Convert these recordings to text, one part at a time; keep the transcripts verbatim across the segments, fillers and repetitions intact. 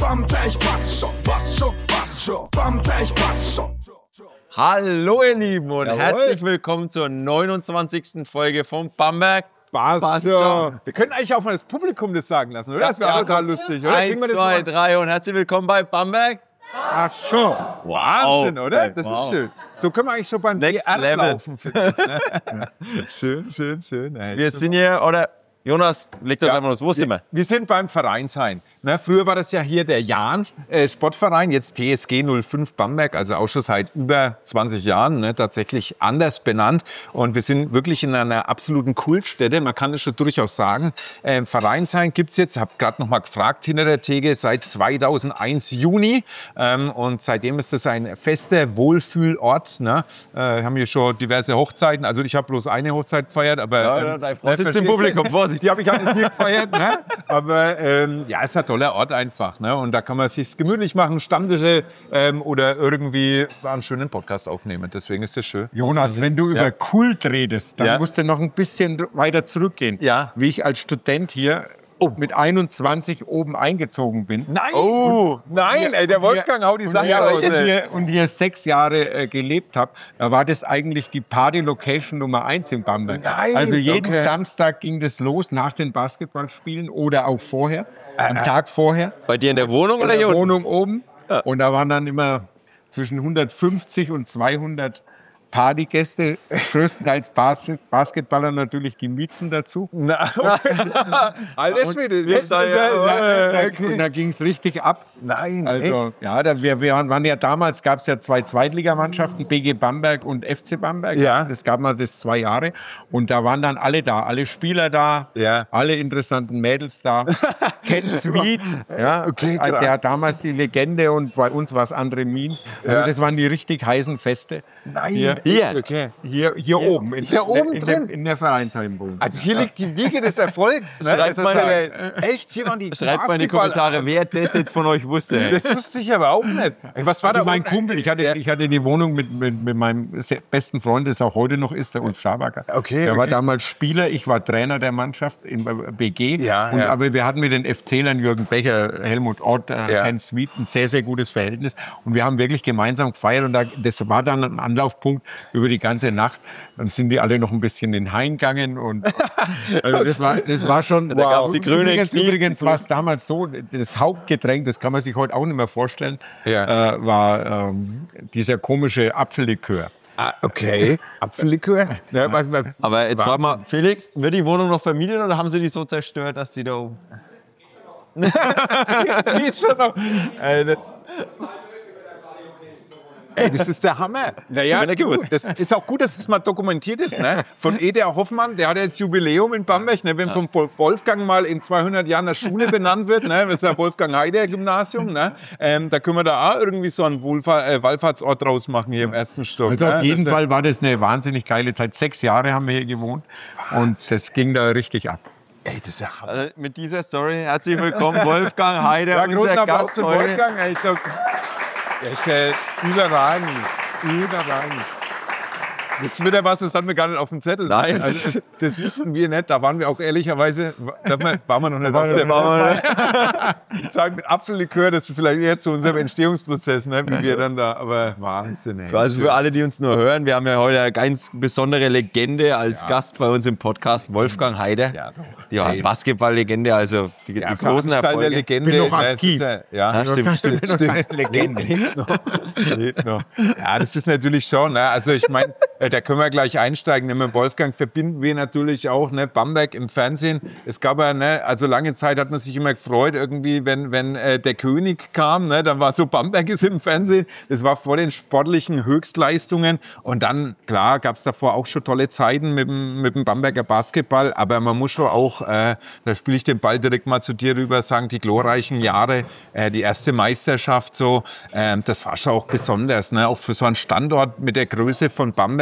Bamberg passt schon, passt schon, passt schon. Bamberg passt schon. Hallo ihr Lieben und Jawohl. herzlich willkommen zur neunundzwanzigsten Folge von Bamberg. Passt schon. Wir können eigentlich auch mal das Publikum das sagen lassen, oder? Das wäre Ja, total lustig, oder? Kriegen Eins, wir das zwei, mal? drei und herzlich willkommen bei Bamberg. Passt schon. Wahnsinn, Wow. oder? Das Wow. ist schön. So können wir eigentlich schon beim Next B R Level. laufen. finde ich, ne? Schön, schön, schön. Ey. Wir sind hier, oder Jonas, leg doch Ja. einmal los, wo sind wir? Wir sind beim Vereinshain. Ne, früher war das ja hier der Jahn äh, Sportverein, jetzt T S G null fünf Bamberg, also auch schon seit über zwanzig Jahren, ne, tatsächlich anders benannt. Und wir sind wirklich in einer absoluten Kultstätte, man kann es schon durchaus sagen. Ähm, Vereinshain gibt's jetzt, hab gerade noch mal gefragt hinter der Theke, seit zweitausendeins Juni. Ähm, und seitdem ist das ein fester Wohlfühlort. Ne? Äh, haben hier schon diverse Hochzeiten, also ich habe bloß eine Hochzeit gefeiert, aber Ja, ähm, ja, deine Frau sitzt im versteht- Publikum, Vorsicht. Die habe ich halt nicht hier gefeiert, ne? Aber ähm, ja, ist ein toller Ort einfach, ne? Und da kann man sich gemütlich machen, Stammtische ähm, oder irgendwie einen schönen Podcast aufnehmen. Deswegen ist das schön. Jonas, wenn du über Kult redest, dann Ja. musst du noch ein bisschen weiter zurückgehen. Ja. Wie ich als Student hier mit einundzwanzig oben eingezogen bin. Nein! Oh, Nein, ey, der Wolfgang haut die Und Sache hier, raus. und, ey. hier, und hier sechs Jahre äh, gelebt habe, da war das eigentlich die Party-Location Nummer eins in Bamberg. Nein, also jeden okay. Samstag ging das los nach den Basketballspielen oder auch vorher, am Tag vorher. bei dir in der Wohnung In oder der hier unten? Wohnung oben. Und da waren dann immer zwischen hundertfünfzig und zweihundert Partygäste, größtenteils Bas Basketballer, natürlich die Miezen dazu. Na, okay. Alter Schwede. wir das ist sagen ja- ja, ja, Und okay. da ging es richtig ab. Nein, Also, echt? ja, da, wir, wir waren ja damals, gab es ja zwei Zweitligamannschaften, B G Bamberg und F C Bamberg. Ja. Das gab mal das zwei Jahre. Und da waren dann alle da, alle Spieler da, Ja. alle interessanten Mädels da. Ken Sweet, ja, Okay, krass. der hat damals die Legende und bei uns war es Andre Means. Also Ja. das waren die richtig heißen Feste. Nein. Hier, Hier. Okay. hier, hier oben. In, Hier oben in, drin? Der, in der Vereinsheimwohnung. Also hier liegt die Wiege des Erfolgs. Ne? Schreibt Das ist mal- ja der- echt, hier waren die Schreibt mal in die Basketball- Kommentare, wer das jetzt von euch wusste. Das wusste ich aber auch nicht. Was war da Also mein unten? Kumpel, ich hatte, ich hatte die Wohnung mit, mit, mit meinem sehr besten Freund, das auch heute noch ist, der Ulf Schabacker. Okay, Der war okay. damals Spieler, ich war Trainer der Mannschaft in B G. Ja, und, ja. Aber wir hatten mit den FClern Jürgen Becher, Helmut Ott, äh, Ja. Ken Sweet ein sehr, sehr gutes Verhältnis. Und wir haben wirklich gemeinsam gefeiert und da, das war dann ein Anlaufpunkt über die ganze Nacht. Dann sind die alle noch ein bisschen in den Hain gegangen und also das war, das war schon. Da gab's die grüne Übrigens, Knie- übrigens war es damals so, das Hauptgetränk, das kann man sich heute auch nicht mehr vorstellen, Ja. äh, war ähm, dieser komische Apfellikör. Ah, okay. Apfellikör? Ja, was, was, Aber jetzt frag Wahnsinn. mal, Felix, wird die Wohnung noch vermietet oder haben sie die so zerstört, dass sie da oben... Geht schon noch. Ey, das, ey, das ist der Hammer. Naja, Wenn er gewusst. das ist auch gut, dass das mal dokumentiert ist. Ne? Von Eder Hoffmann, der hat jetzt Jubiläum in Bamberg. Ne? Wenn vom Wolfgang mal in zweihundert Jahren eine Schule benannt wird, ne? Das ist ja Wolfgang-Heider-Gymnasium, ne? ähm, da können wir da auch irgendwie so einen Wohlfahr äh, Wallfahrtsort draus machen hier im ersten Stock. Also ne? auf jeden Das ist ja- Fall war das eine wahnsinnig geile Zeit. Sechs Jahre haben wir hier gewohnt und das ging da richtig ab. Ey, das ist ja Hammer. Also mit dieser Story herzlich willkommen, Wolfgang Heider, Ja, unser großen Applaus Gast zum heute. Wolfgang. Ey, ich glaub, der ist ja überragend. Überragend. Das ist wieder was, das hatten wir gar nicht auf dem Zettel. Nein. Also, das wussten wir nicht. Da waren wir auch ehrlicherweise, da waren wir noch nicht auf der Waren Ich sage mit Apfellikör, das ist vielleicht eher zu unserem Entstehungsprozess, ne, wie wir dann da, aber Wahnsinn, ey. Also für alle, die uns nur hören, wir haben ja heute eine ganz besondere Legende als Gast bei uns im Podcast, Wolfgang Heider. Ja, doch. Ja, Ey. Basketball-Legende, also die, Ja, die großen Erfolge. Legende. Bin noch ne, es aktiv. ist Ja, Ja, stimmt, stimmt. Ich bin noch keine Legende. Lebt noch. Lebt noch. Ja, das ist natürlich schon. Ne? Also ich meine, da können wir gleich einsteigen. Ne? Mit Wolfgang verbinden wir natürlich auch ne? Bamberg im Fernsehen. Es gab ja, ne? also lange Zeit hat man sich immer gefreut, irgendwie, wenn, wenn äh, der König kam, ne? dann war so Bamberg ist im Fernsehen. Das war vor den sportlichen Höchstleistungen. Und dann, klar, gab es davor auch schon tolle Zeiten mit dem, mit dem Bamberger Basketball. Aber man muss schon auch, äh, da spiele ich den Ball direkt mal zu dir rüber, sagen, die glorreichen Jahre, äh, die erste Meisterschaft so, äh, das war schon auch besonders. Ne? Auch für so einen Standort mit der Größe von Bamberg.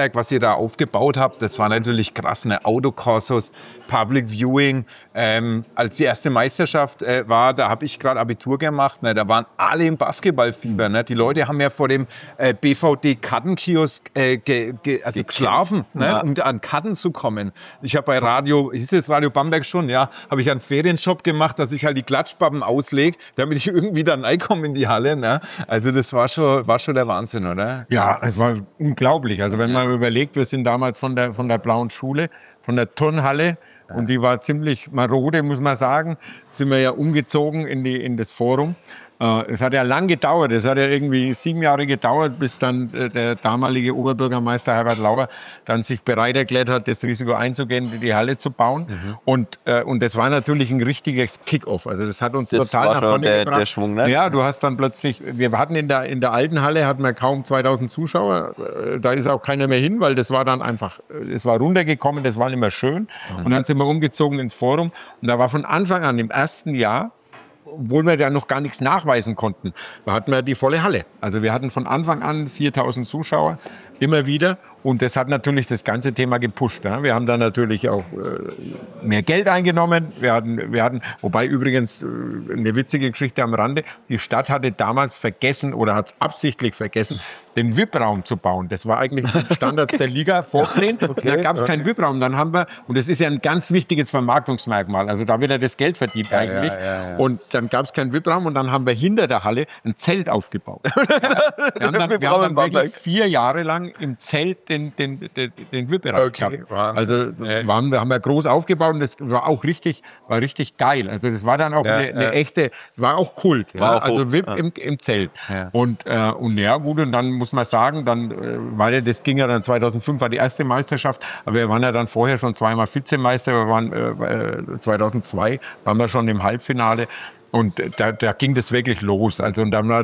Bamberg, was ihr da aufgebaut habt, das war natürlich krass, ne? Autokorsos, Public Viewing. Ähm, als die erste Meisterschaft äh, war, da habe ich gerade Abitur gemacht, ne? Da waren alle im Basketballfieber. Ne? Die Leute haben ja vor dem äh, B V D-Kartenkiosk äh, ge, ge, also geschlafen, ne? Ja. um an Karten zu kommen. Ich habe bei Radio, hieß es Radio Bamberg schon, ja, habe ich einen Ferienjob gemacht, dass ich halt die Klatschpappen auslege, damit ich irgendwie dann reinkomme in die Halle. Ne? Also das war schon, war schon der Wahnsinn, oder? Ja, es war unglaublich. Also wenn man überlegt, wir sind damals von der, von der Blauen Schule, von der Turnhalle, und die war ziemlich marode, muss man sagen, sind wir ja umgezogen in, die, in das Forum. Es hat ja lang gedauert, es hat ja irgendwie sieben Jahre gedauert, bis dann der damalige Oberbürgermeister Herbert Lauer dann sich bereit erklärt hat, das Risiko einzugehen, die Halle zu bauen. Mhm. Und, und das war natürlich ein richtiges Kick-Off. Also das hat uns das total war nach schon vorne der, gebracht. der Schwung, ne? Ja, du hast dann plötzlich, wir hatten in der, in der alten Halle hatten wir kaum zweitausend Zuschauer. Da ist auch keiner mehr hin, weil das war dann einfach, es war runtergekommen, das war nicht mehr schön. Mhm. Und dann sind wir umgezogen ins Forum. Und da war von Anfang an im ersten Jahr, obwohl wir da noch gar nichts nachweisen konnten, da hatten wir die volle Halle. Also wir hatten von Anfang an viertausend Zuschauer, immer wieder. Und das hat natürlich das ganze Thema gepusht. Ja. Wir haben dann natürlich auch äh, mehr Geld eingenommen. Wir hatten, wir hatten, wobei übrigens äh, eine witzige Geschichte am Rande, die Stadt hatte damals vergessen oder hat es absichtlich vergessen, den V I P-Raum zu bauen. Das war eigentlich mit Standards der Liga vorgesehen. Okay. Da gab es keinen V I P-Raum. Dann haben wir, und das ist ja ein ganz wichtiges Vermarktungsmerkmal, also da wird ja das Geld verdient ja, eigentlich. Ja, ja, ja. Und dann gab es keinen V I P-Raum und dann haben wir hinter der Halle ein Zelt aufgebaut. wir haben dann, wir haben dann wirklich vier Jahre lang im Zelt den, den, den, den V I P-Bereich okay. gehabt. Also ja. waren, wir haben wir groß aufgebaut und das war auch richtig, war richtig geil. Also das war dann auch ja, eine, eine ja. echte, das war auch Kult. War ja? auch also V I P ja. im, im Zelt. Ja. Und, äh, und ja gut, und dann muss man sagen, dann, äh, weil das ging ja dann zweitausendfünf war die erste Meisterschaft, aber wir waren ja dann vorher schon zweimal Vizemeister, wir waren äh, zweitausendzwei waren wir schon im Halbfinale. Und da, da ging das wirklich los. Also, und dann war,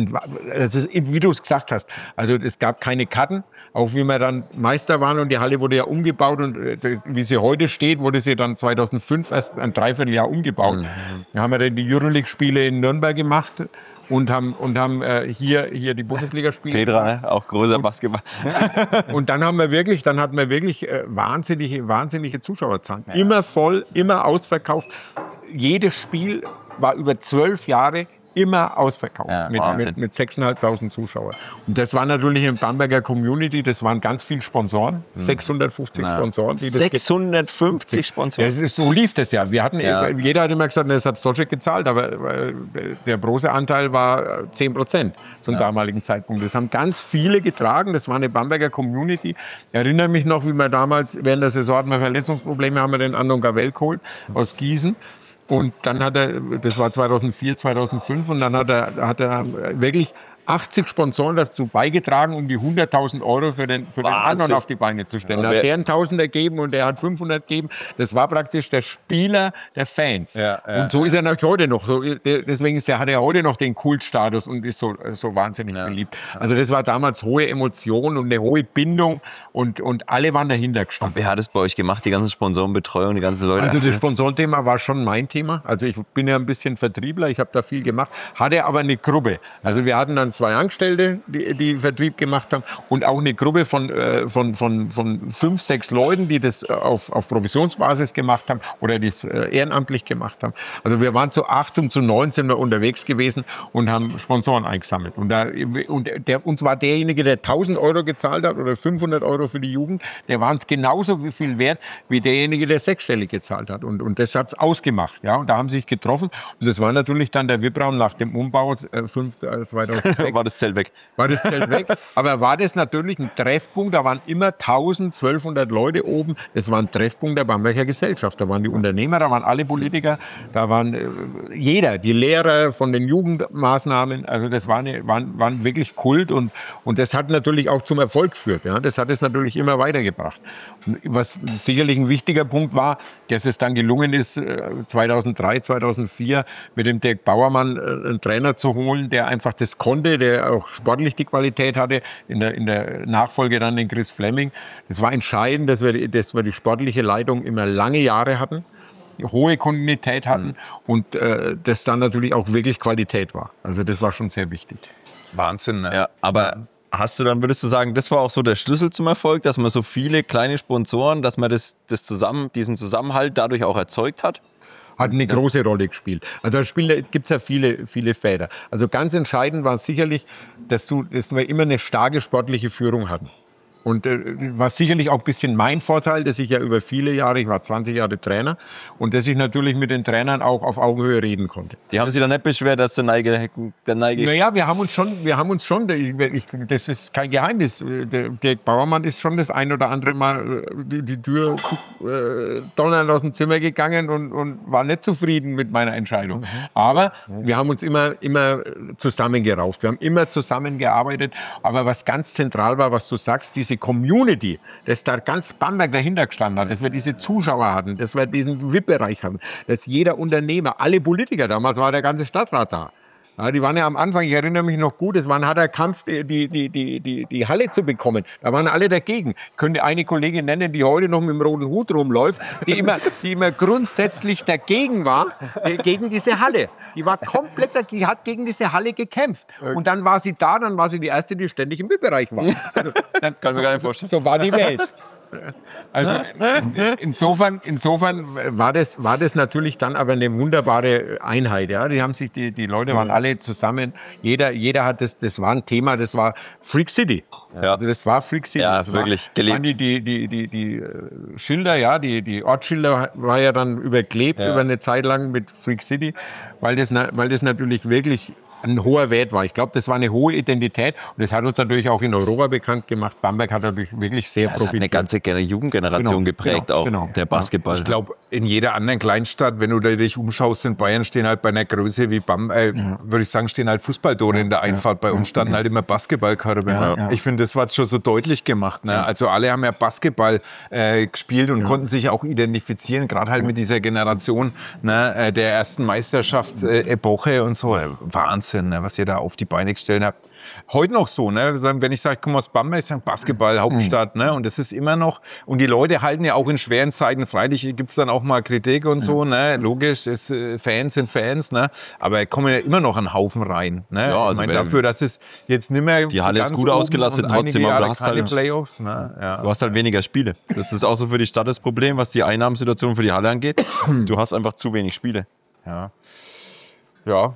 das ist, wie du es gesagt hast, also es gab keine Karten, auch wie wir dann Meister waren und die Halle wurde ja umgebaut und wie sie heute steht, wurde sie dann zweitausendfünf erst ein Dreivierteljahr umgebaut. Mhm. Da haben wir dann die Euroleague-Spiele in Nürnberg gemacht. Und haben, und haben äh, hier, hier die Bundesligaspiele. Petra, ne? Auch großer Basketball. Und dann haben wir wirklich, dann hatten wir wirklich äh, wahnsinnige, wahnsinnige Zuschauerzahlen. Ja. Immer voll, immer ausverkauft. Jedes Spiel war über zwölf Jahre immer ausverkauft ja, mit, mit, mit sechstausendfünfhundert Zuschauern. Und das war natürlich in Bamberger Community, das waren ganz viele Sponsoren, hm. sechshundertfünfzig ja. Sponsoren. Die sechshundertfünfzig das Sponsoren? Das ist, so lief das ja. Wir hatten, ja. Jeder hat immer gesagt, das hat Stoschek gezahlt, aber der große Anteil war zehn Prozent zum ja. damaligen Zeitpunkt. Das haben ganz viele getragen, das war eine Bamberger Community. Ich erinnere mich noch, wie wir damals, während der Saison hatten wir Verletzungsprobleme, haben wir den Andon Gavell geholt aus Gießen. Und dann hat er, das war zweitausendvier, zweitausendfünf, und dann hat er, hat er wirklich achtzig Sponsoren dazu beigetragen, um die hunderttausend Euro für den, für den anderen auf die Beine zu stellen. Er hat der einen Tausender gegeben und er hat fünfhundert gegeben. Das war praktisch der Spieler der Fans. Ja, ja, und so ist er natürlich heute noch. So, deswegen ist er, hat er heute noch den Kultstatus und ist so, so wahnsinnig ja. beliebt. Also das war damals hohe Emotion und eine hohe Bindung und, und alle waren dahinter gestanden. Wer hat es bei euch gemacht, die ganzen Sponsorenbetreuung, die ganzen Leute? Also das Sponsorenthema war schon mein Thema. Also ich bin ja ein bisschen Vertriebler, ich habe da viel gemacht, hatte aber eine Gruppe. Also wir hatten dann zwei Angestellte, die, die Vertrieb gemacht haben und auch eine Gruppe von, äh, von, von, von fünf, sechs Leuten, die das auf, auf Provisionsbasis gemacht haben oder die es äh, ehrenamtlich gemacht haben. Also wir waren zu acht und zu neun sind wir unterwegs gewesen und haben Sponsoren eingesammelt. Und, da, und der, uns war derjenige, der tausend Euro gezahlt hat oder fünfhundert Euro für die Jugend, der war uns genauso viel wert wie derjenige, der sechsstellig gezahlt hat. Und, und das hat's ausgemacht. Ja? Und da haben sie sich getroffen. Und das war natürlich dann der V I P-Raum nach dem Umbau äh, fünf, äh, zweitausendsechs. War das Zelt weg. War das Zelt weg. Aber war das natürlich ein Treffpunkt. Da waren immer tausend, zwölfhundert Leute oben. Das war ein Treffpunkt der Bamberger Gesellschaft. Da waren die Unternehmer, da waren alle Politiker, da waren äh, jeder, die Lehrer von den Jugendmaßnahmen. Also das war eine, waren, waren wirklich Kult. Und, und das hat natürlich auch zum Erfolg geführt. Ja? Das hat es natürlich immer weitergebracht. Was sicherlich ein wichtiger Punkt war, dass es dann gelungen ist, zweitausenddrei, zweitausendvier mit dem Dirk Bauermann einen Trainer zu holen, der einfach das konnte, der auch sportlich die Qualität hatte, in der, in der Nachfolge dann den Chris Fleming. Das war entscheidend, dass wir, dass wir die sportliche Leitung immer lange Jahre hatten, hohe Kontinuität hatten mhm. und äh, das dann natürlich auch wirklich Qualität war. Also das war schon sehr wichtig. Wahnsinn. Ne? Ja, aber Hast du dann, würdest du sagen, das war auch so der Schlüssel zum Erfolg, dass man so viele kleine Sponsoren, dass man das, das zusammen, diesen Zusammenhalt dadurch auch erzeugt hat? Hat eine große Rolle gespielt. Also da gibt es ja viele, viele Fäder. Also ganz entscheidend war sicherlich, dass, du, dass wir immer eine starke sportliche Führung hatten. Und äh, war sicherlich auch ein bisschen mein Vorteil, dass ich ja über viele Jahre, ich war zwanzig Jahre Trainer, und dass ich natürlich mit den Trainern auch auf Augenhöhe reden konnte. Die haben sich dann nicht beschwert, dass der Neige... Der Neige naja, wir haben uns schon, wir haben uns schon, ich, ich, das ist kein Geheimnis, der Dirk Bauermann ist schon das ein oder andere Mal die, die Tür äh, donnernd aus dem Zimmer gegangen und, und war nicht zufrieden mit meiner Entscheidung. Aber wir haben uns immer, immer zusammengerauft, wir haben immer zusammengearbeitet, aber was ganz zentral war, was du sagst, diese Community, dass da ganz Bamberg dahinter gestanden hat, dass wir diese Zuschauer hatten, dass wir diesen V I P-Bereich haben, dass jeder Unternehmer, alle Politiker, damals war der ganze Stadtrat da. Ja, die waren ja am Anfang, ich erinnere mich noch gut, es war ein harter Kampf, die, die, die, die, die Halle zu bekommen. Da waren alle dagegen. Ich könnte eine Kollegin nennen, die heute noch mit dem roten Hut rumläuft, die immer, die immer grundsätzlich dagegen war, äh, gegen diese Halle. Die war komplett, die hat gegen diese Halle gekämpft. Und dann war sie da, dann war sie die Erste, die ständig im V I P-Bereich war. Also, dann, Kann mir gar nicht vorstellen. So war die Welt. Also insofern, insofern war das, war das natürlich dann aber eine wunderbare Einheit. Ja, die haben sich, die, die Leute waren alle zusammen. Jeder, jeder hat das, das war ein Thema. Das war Freak City. Ja. Also das war Freak City. Ja, das wirklich war, gelebt. Waren die, die, die, die, die Schilder, ja, die, die Ortsschilder war ja dann überklebt Ja. über eine Zeit lang mit Freak City, weil das, weil das natürlich wirklich ein hoher Wert war. Ich glaube, das war eine hohe Identität und das hat uns natürlich auch in Europa bekannt gemacht. Bamberg hat natürlich wirklich sehr Das hat eine profitiert. ganze Gen- Jugendgeneration Genau, geprägt, genau, auch genau. der Basketball. Ich glaube, in jeder anderen Kleinstadt, wenn du da dich umschaust, in Bayern stehen halt bei einer Größe wie Bam, äh, ja. würde ich sagen, stehen halt Fußballtore in der Einfahrt. Bei uns standen halt immer Basketballkörbe. Ja, ja. Ich finde, das war schon so deutlich gemacht. Ne? Also alle haben ja Basketball äh, gespielt und konnten sich auch identifizieren, gerade halt mit dieser Generation, ne, äh, der ersten Meisterschaftsepoche und so. Wahnsinn, ne, was ihr da auf die Beine gestellt habt. Heute noch so, ne? Wenn ich sage, ich komme aus Bamberg, ich sage Basketball, Hauptstadt, ne? Und das ist immer noch, und die Leute halten ja auch in schweren Zeiten, freilich gibt's dann auch mal Kritik und so, ne? Logisch, ist, äh, Fans sind Fans, ne? Aber kommen ja immer noch einen Haufen rein, ne? Ja, also ich meine, wenn- dafür, dass es jetzt nicht mehr Die Halle ist ganz gut oben ausgelastet und trotzdem, einige aber du Jahre hast keine halt- Playoffs, ne? Ja. Du hast halt weniger Spiele. Das ist auch so für die Stadt das Problem, was die Einnahmensituation für die Halle angeht. Du hast einfach zu wenig Spiele. Ja. Ja.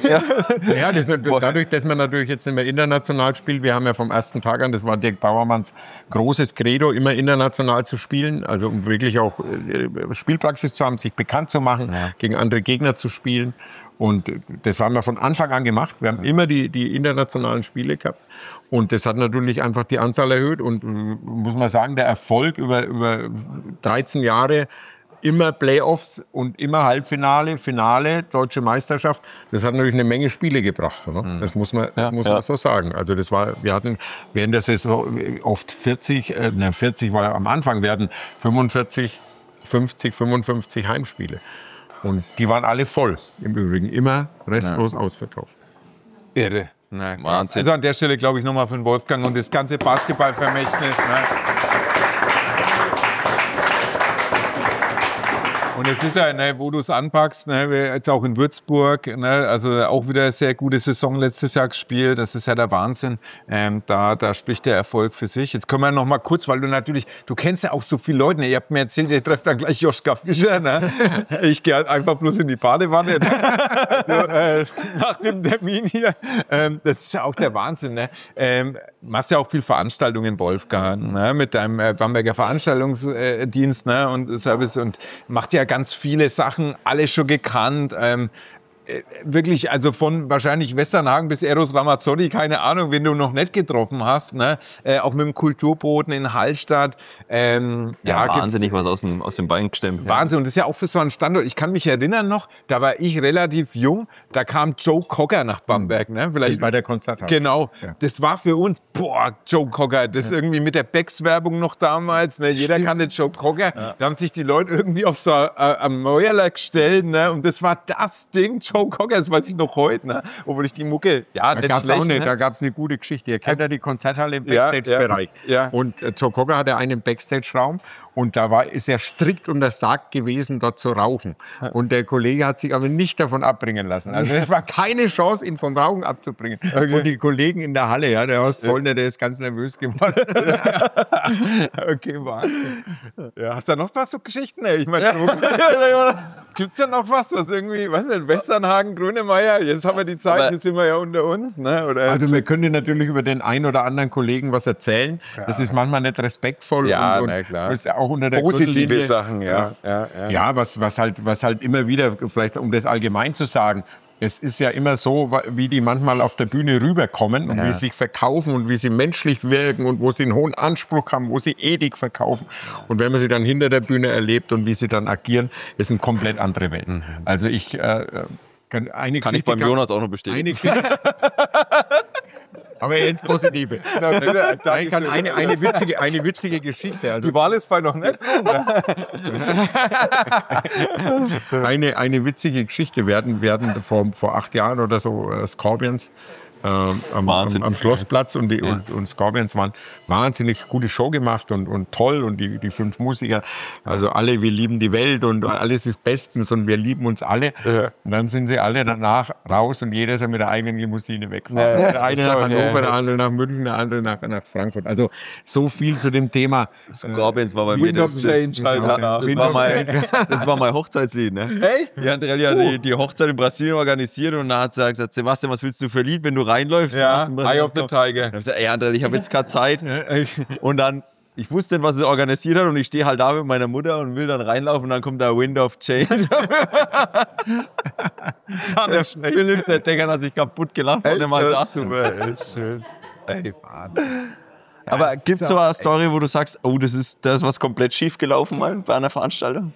Ja, das, dadurch, dass man natürlich jetzt nicht mehr international spielt, wir haben ja vom ersten Tag an, das war Dirk Bauermanns großes Credo, immer international zu spielen, also um wirklich auch äh, Spielpraxis zu haben, sich bekannt zu machen, ja. gegen andere Gegner zu spielen. Und das haben wir von Anfang an gemacht. Wir haben immer die, die internationalen Spiele gehabt. Und das hat natürlich einfach die Anzahl erhöht. Und muss man sagen, der Erfolg über, über dreizehn Jahre, immer Playoffs und immer Halbfinale, Finale, Deutsche Meisterschaft. Das hat natürlich eine Menge Spiele gebracht. Oder? Mhm. Das muss man, das ja, muss ja. man so sagen. Also das war, wir hatten während der Saison oft vierzig, äh, ne, vierzig war am Anfang, wir hatten fünfundvierzig, fünfzig, fünfundfünfzig Heimspiele. Und die waren alle voll. Im Übrigen immer restlos ja. ausverkauft. Irre. Na, Wahnsinn. Also an der Stelle glaube ich nochmal für den Wolfgang und das ganze Basketballvermächtnis. Ne? Und es ist ja, ne, wo du es anpackst, ne, jetzt auch in Würzburg, ne, also auch wieder eine sehr gute Saison letztes Jahr gespielt, das ist ja der Wahnsinn. Ähm, da, da spricht der Erfolg für sich. Jetzt können wir noch mal kurz, weil du natürlich, du kennst ja auch so viele Leute, ne, ihr habt mir erzählt, ihr trefft dann gleich Joschka Fischer, ne? Ich gehe halt einfach bloß in die Badewanne so, äh, nach dem Termin hier. Ähm, das ist ja auch der Wahnsinn. Ne? Ähm, machst ja auch viel Veranstaltungen, Wolfgang, ne? Mit deinem äh, Bamberger Veranstaltungsdienst, ne? Und Service und macht ja ganz viele Sachen, alle schon gekannt. Ähm, wirklich, also von wahrscheinlich Westernhagen bis Eros Ramazzotti, keine Ahnung, wenn du noch nicht getroffen hast, ne? Äh, auch mit dem Kulturboden in Hallstatt. Ähm, ja, ja, wahnsinnig was aus dem, aus dem Bein gestemmt. Wahnsinn. Und das ist ja auch für so einen Standort. Ich kann mich erinnern noch, da war ich relativ jung, da kam Joe Cocker nach Bamberg, ne? Vielleicht bei der Konzerthalle. Genau. Ja. Das war für uns, boah, Joe Cocker, das ja. irgendwie mit der Becks-Werbung noch damals, ne? Jeder kannte Joe Cocker. Ja. Da haben sich die Leute irgendwie auf so äh, am Mäuerler gestellt, ne? Und das war das Ding, Joe Cocker, das weiß ich noch heute, ne? Obwohl ich die Mucke, ja, da nicht gab's schlecht, auch nicht, ne? Da gab es eine gute Geschichte. Ihr kennt ja die Konzerthalle im Ja, Backstage-Bereich. ja, ja. Und äh, Joe Cocker hatte einen Backstage-Raum Und da war, ist er strikt untersagt gewesen, dort zu rauchen. Und der Kollege hat sich aber nicht davon abbringen lassen. Also es war keine Chance, ihn vom Rauchen abzubringen. Okay. Und die Kollegen in der Halle, ja, der Horst Vollner, der ist ganz nervös geworden. Okay, Wahnsinn. Ja, hast du da noch was so Geschichten? Ey? Ich meine, ja. Gibt's da noch was, was irgendwie, weiß nicht, Westernhagen, Grönemeyer, jetzt haben wir die Zeit, aber jetzt sind wir ja unter uns, ne? Oder? Also wir können natürlich über den einen oder anderen Kollegen was erzählen. Ja. Das ist manchmal nicht respektvoll. Ja, und, und na klar. Ist auch unter der positive Sachen, ja. Ja, ja, ja. ja was, was, halt, was halt immer wieder, vielleicht um das allgemein zu sagen, es ist ja immer so, wie die manchmal auf der Bühne rüberkommen und ja. wie sie sich verkaufen und wie sie menschlich wirken und wo sie einen hohen Anspruch haben, wo sie Ethik verkaufen. Und wenn man sie dann hinter der Bühne erlebt und wie sie dann agieren, ist eine komplett andere Welt. Mhm. Also ich äh, kann eine Kann ich beim Jonas auch noch bestätigen. Aber ins Positive. Nein, kann eine, eine, witzige, eine witzige Geschichte. Also die Wahl ist voll noch nicht. eine, eine witzige Geschichte. Wir hatten, wir hatten vor, vor acht Jahren oder so uh, Scorpions äh, am, am, am Schlossplatz und, die, ja. und, und Scorpions waren wahnsinnig gute Show gemacht und, und toll und die, die fünf Musiker, also alle, wir lieben die Welt und alles ist bestens und wir lieben uns alle. Ja. Und dann sind sie alle danach raus und jeder ist mit der eigenen Limousine weggefahren. Ja. Der eine nach Hannover, ja. der andere nach München, der andere nach, nach Frankfurt. Also so viel zu dem Thema. Scorpions war bei mir das, das, das, war mein, das war mein Hochzeitslied. Ne? Echt? Die hat ja die, die Hochzeit in Brasilien organisiert und da hat sie gesagt, Sebastian, was willst du für Lied, wenn du reinläufst? Ja, Eye of the Tiger. Ich gesagt, ey André, ich habe jetzt keine Zeit. Und dann, ich wusste nicht, was sie organisiert hat und ich stehe halt da mit meiner Mutter und will dann reinlaufen und dann kommt der Wind of Change. Der Philipp, der Decker hat sich kaputt gelacht von dem Alter. Super, ist schön. Ey, Wahnsinn. Aber gibt's so eine Story, wo du sagst, oh, das ist, da ist was komplett schief gelaufen mal bei einer Veranstaltung?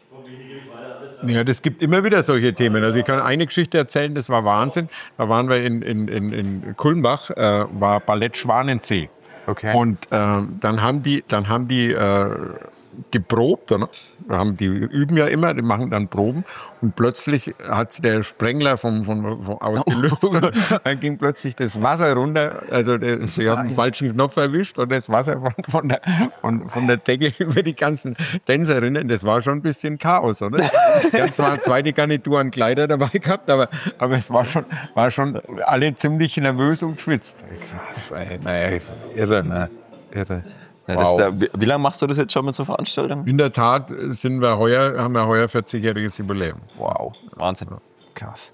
Ja, das gibt immer wieder solche Themen. Also ich kann eine Geschichte erzählen, das war Wahnsinn. Da waren wir in, in, in, in Kulmbach, äh, war Ballett Schwanensee. Okay. Und äh, dann haben die, dann haben die äh, geprobt, oder? Haben die üben ja immer, die machen dann Proben und plötzlich hat der Sprengler vom, vom, vom ausgelöst. Dann ging plötzlich das Wasser runter, also der, sie haben den falschen Knopf erwischt und das Wasser von, von, der, von, von der Decke über die ganzen Tänzerinnen, das war schon ein bisschen Chaos, oder? Die haben zwar eine zweite Garnitur an Kleider dabei gehabt, aber, aber es war schon, war schon alle ziemlich nervös und geschwitzt. Krass, ey, naja, irre, ne? Irre. Ja, wow. Ja, wie, wie lange machst du das jetzt schon mit so Veranstaltungen? In der Tat sind wir heuer, haben wir heuer vierzigjähriges Jubiläum. Wow, Wahnsinn. Krass.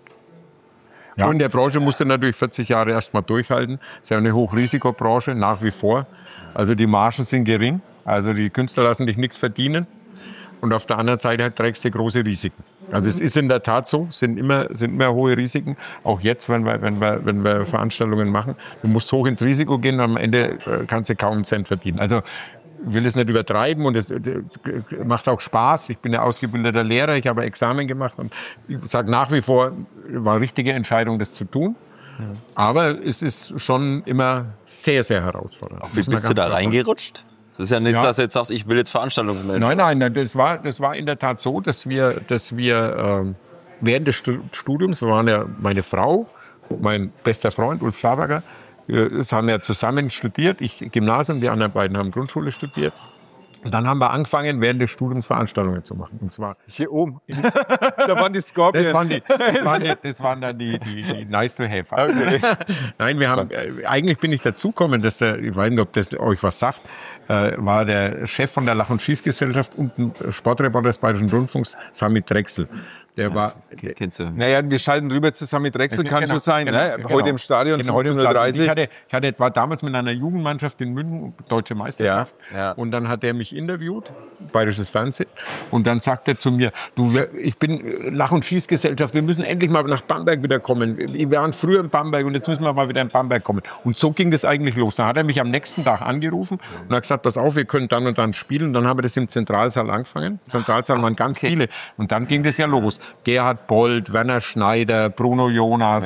Ja, und in der Branche musste natürlich vierzig Jahre erst mal durchhalten. Das ist ja eine Hochrisikobranche, nach wie vor. Also die Margen sind gering. Also die Künstler lassen dich nichts verdienen. Und auf der anderen Seite halt trägst du große Risiken. Also es ist in der Tat so, sind immer, sind immer hohe Risiken. Auch jetzt, wenn wir, wenn wir, wenn wir Veranstaltungen machen. Du musst hoch ins Risiko gehen und am Ende kannst du kaum einen Cent verdienen. Also ich will es nicht übertreiben und es macht auch Spaß. Ich bin ja ausgebildeter Lehrer, ich habe Examen gemacht und ich sage nach wie vor, war eine richtige Entscheidung, das zu tun. Ja. Aber es ist schon immer sehr, sehr herausfordernd. Wie bist du da reingerutscht? Das ist ja nicht, ja. dass du jetzt sagst, ich will jetzt Veranstaltungsmanager. Nein, nein, das war, das war in der Tat so, dass wir, dass wir ähm, während des Studiums, wir waren ja meine Frau, mein bester Freund Ulf Schaberger, wir haben ja zusammen studiert, ich Gymnasium, die anderen beiden haben Grundschule studiert. Und dann haben wir angefangen, während des Studiums Veranstaltungen zu machen. Und zwar hier oben. Da waren die Scorpions. Das waren, die, das waren, die, das waren dann die, die, die nice to have. Okay. Nein, wir haben, äh, eigentlich bin ich dazugekommen, dass der, ich weiß nicht, ob das euch was sagt, äh, war der Chef von der Lach- und Schießgesellschaft und ein Sportreporter des Bayerischen Rundfunks, Sami Drechsel. Der war, der, kennst du. Naja, wir schalten rüber zusammen mit Drechsel, kann genau, schon sein, genau, ne? Genau. Heute im Stadion, genau, heute im Stadion. Ich hatte, ich hatte, war damals mit einer Jugendmannschaft in München, deutsche Meisterschaft. Ja, ja. Und dann hat er mich interviewt, Bayerisches Fernsehen. Und dann sagt er zu mir, du, ich bin Lach- und Schießgesellschaft, wir müssen endlich mal nach Bamberg wieder kommen. Wir waren früher in Bamberg und jetzt müssen wir mal wieder in Bamberg kommen. Und so ging das eigentlich los. Dann hat er mich am nächsten Tag angerufen und hat gesagt, pass auf, wir können dann und dann spielen. Und dann haben wir das im Zentralsaal angefangen. Im Zentralsaal waren ganz okay. viele. Und dann ging das ja los. Gerhard Boll, Werner Schneider, Bruno Jonas,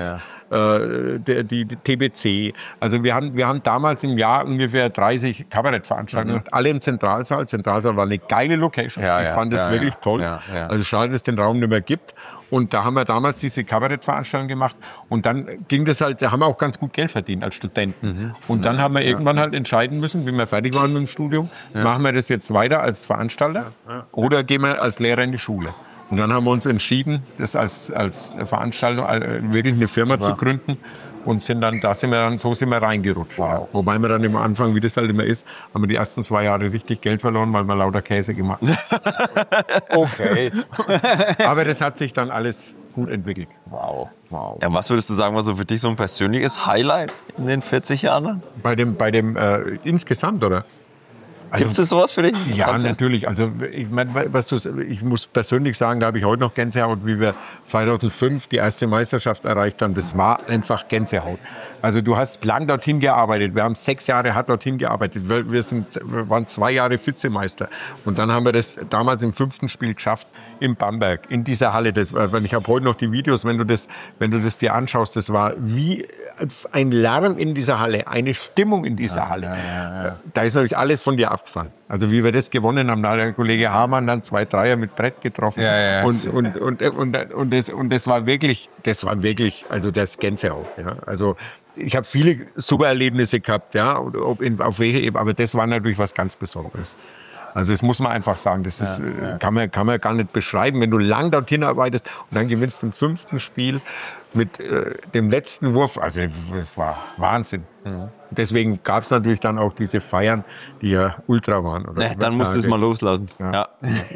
äh, die, die, die T B C. Also wir haben, wir haben damals im Jahr ungefähr dreißig Kabarettveranstaltungen, mhm. alle im Zentralsaal. Zentralsaal war eine geile Location. Ja, ich ja, fand das ja, wirklich ja, toll. ja, ja. Also schade, dass es den Raum nicht mehr gibt. Und da haben wir damals diese Kabarettveranstaltung gemacht. Und dann ging das halt, da haben wir auch ganz gut Geld verdient als Studenten. Mhm. Und dann haben wir irgendwann halt entscheiden müssen, wie wir fertig waren mit dem Studium, ja. machen wir das jetzt weiter als Veranstalter oder gehen wir als Lehrer in die Schule. Und dann haben wir uns entschieden, das als, als Veranstalter wirklich eine Firma zu gründen. Und sind dann, da sind wir dann, so sind wir reingerutscht. Wow. Wobei wir dann im Anfang, wie das halt immer ist, haben wir die ersten zwei Jahre richtig Geld verloren, weil wir lauter Käse gemacht haben. Okay. Aber das hat sich dann alles gut entwickelt. Wow, wow. Ja, was würdest du sagen, war so für dich so ein persönliches Highlight in den vierzig Jahren? Bei dem, bei dem äh, insgesamt, oder? Also, gibt es sowas für dich? Ja, Kannst natürlich. Also ich meine, was du, ich muss persönlich sagen, da habe ich heute noch Gänsehaut, wie wir zweitausendfünf die erste Meisterschaft erreicht haben. Das war einfach Gänsehaut. Also du hast lang dorthin gearbeitet. Wir haben sechs Jahre hart dorthin gearbeitet. Wir, wir, sind, wir waren zwei Jahre Vizemeister. Und dann haben wir das damals im fünften Spiel geschafft in Bamberg, in dieser Halle. Das, ich habe heute noch die Videos, wenn du das, wenn du das dir anschaust, das war wie ein Lärm in dieser Halle, eine Stimmung in dieser ja, Halle. Ja, ja, ja. Da ist natürlich alles von dir abgefallen. Also wie wir das gewonnen haben, da hat der Kollege Hamann dann zwei Dreier mit Brett getroffen. Ja, ja, und, und, und, und, und, das, und das war wirklich, das war wirklich, also das Gänsehaut. Ja. Also ich habe viele super Erlebnisse gehabt, ja, ob in, auf welche Ebene, aber das war natürlich was ganz Besonderes. Also das muss man einfach sagen, das ist, ja, ja. Kann, man, kann man gar nicht beschreiben, wenn du lang dorthin arbeitest und dann gewinnst du im fünften Spiel mit äh, dem letzten Wurf, also das war Wahnsinn. Mhm. Deswegen gab es natürlich dann auch diese Feiern, die ja ultra waren. Oder? Nee, dann musst du es mal loslassen. Ja. Ja.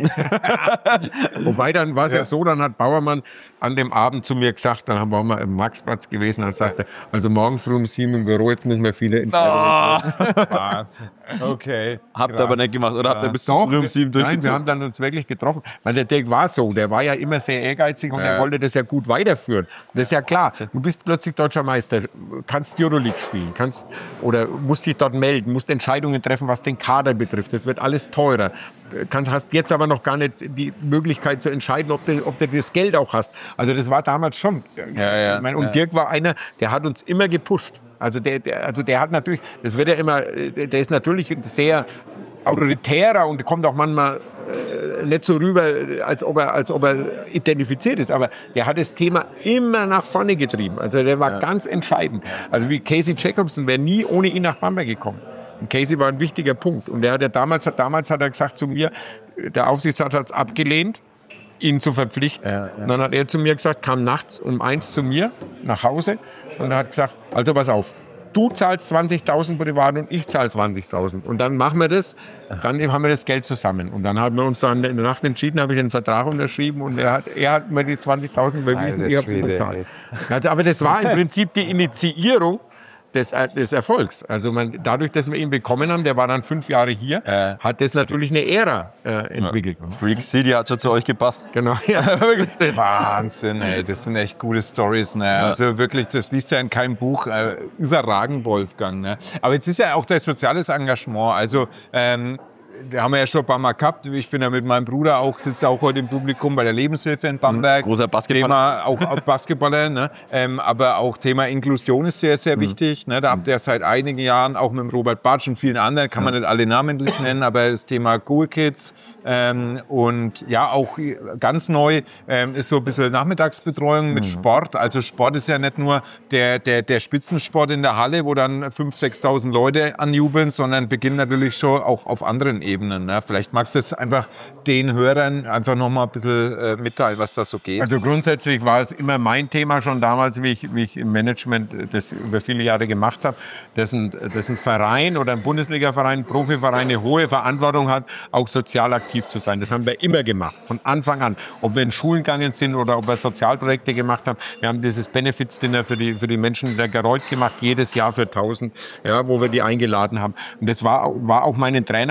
Wobei dann war es ja. ja so, dann hat Bauermann an dem Abend zu mir gesagt, dann haben wir mal im Maxplatz gewesen, dann sagte er, also morgen früh um sieben im Büro, jetzt müssen wir viele Entscheidungen. Oh. Okay. Habt ihr aber nicht gemacht, oder ja. habt ihr bis Doch, früh um sieben durchgezogen? Nein, wir haben dann uns wirklich getroffen. Weil der Dirk war so, der war ja immer sehr ehrgeizig und ja. er wollte das ja gut weiterführen. Das ist ja klar, du bist plötzlich deutscher Meister, kannst Euroleague spielen, kannst oder musst dich dort melden, musst Entscheidungen treffen, was den Kader betrifft. Das wird alles teurer. Kannst, hast jetzt aber noch gar nicht die Möglichkeit zu entscheiden, ob du, ob du das Geld auch hast. Also das war damals schon. Ja, ja, ich meine, und ja. Dirk war einer, der hat uns immer gepusht. Also der, der, also der hat natürlich, das wird ja immer, der ist natürlich sehr autoritärer und kommt auch manchmal äh, nicht so rüber, als ob er, als ob er identifiziert ist. Aber der hat das Thema immer nach vorne getrieben. Also der war ja. ganz entscheidend. Also wie Casey Jacobson wäre nie ohne ihn nach Bamberg gekommen. Und Casey war ein wichtiger Punkt. Und der hat ja damals, damals hat er gesagt zu mir, der Aufsichtsrat hat es abgelehnt, ihn zu verpflichten. Ja, ja. Und dann hat er zu mir gesagt, kam nachts um eins zu mir nach Hause und er hat gesagt, also pass auf, du zahlst zwanzigtausend privat und ich zahle zwanzigtausend. Und dann machen wir das, dann haben wir das Geld zusammen. Und dann haben wir uns dann in der Nacht entschieden, habe ich den Vertrag unterschrieben und er hat, er hat mir die zwanzigtausend überwiesen, ich habe sie bezahlt. Also, aber das war im Prinzip die Initiierung Des, des Erfolgs. Also man, dadurch, dass wir ihn bekommen haben, der war dann fünf Jahre hier, äh, hat das natürlich eine Ära äh, entwickelt. Ja. Freak City hat schon zu euch gepasst. Genau. Ja. Wahnsinn, ey. Das sind echt gute Stories. Ne? Ja. Also wirklich, das liest ja in keinem Buch. Äh, überragend, Wolfgang. Ne? Aber jetzt ist ja auch das soziales Engagement. Also ähm, wir haben ja schon ein paar Mal gehabt. Ich bin ja mit meinem Bruder auch, sitzt auch heute im Publikum bei der Lebenshilfe in Bamberg. Großer Basketballer. Thema, auch, auch Basketballer, ne? ähm, aber auch Thema Inklusion ist sehr, sehr mhm. wichtig. Ne? Da habt ihr seit einigen Jahren, auch mit dem Robert Bartsch und vielen anderen, kann man nicht alle namentlich nennen, aber das Thema Cool Kids ähm, und ja, auch ganz neu ähm, ist so ein bisschen Nachmittagsbetreuung mit mhm. Sport. Also Sport ist ja nicht nur der, der, der Spitzensport in der Halle, wo dann fünftausend, sechstausend Leute anjubeln, sondern beginnt natürlich schon auch auf anderen Ebenen. Ne? Vielleicht magst du es einfach den Hörern einfach noch mal ein bisschen äh, mitteilen, was da so geht. Also grundsätzlich war es immer mein Thema schon damals, wie ich, wie ich im Management das über viele Jahre gemacht habe, dass ein, dass ein Verein oder ein Bundesliga-Verein, ein Profiverein eine hohe Verantwortung hat, auch sozial aktiv zu sein. Das haben wir immer gemacht, von Anfang an. Ob wir in Schulen gegangen sind oder ob wir Sozialprojekte gemacht haben. Wir haben dieses Benefits-Dinner für die, für die Menschen der Gerollt gemacht, jedes Jahr für tausend, ja, wo wir die eingeladen haben. Und das war, war auch meinen Trainern, haben das auch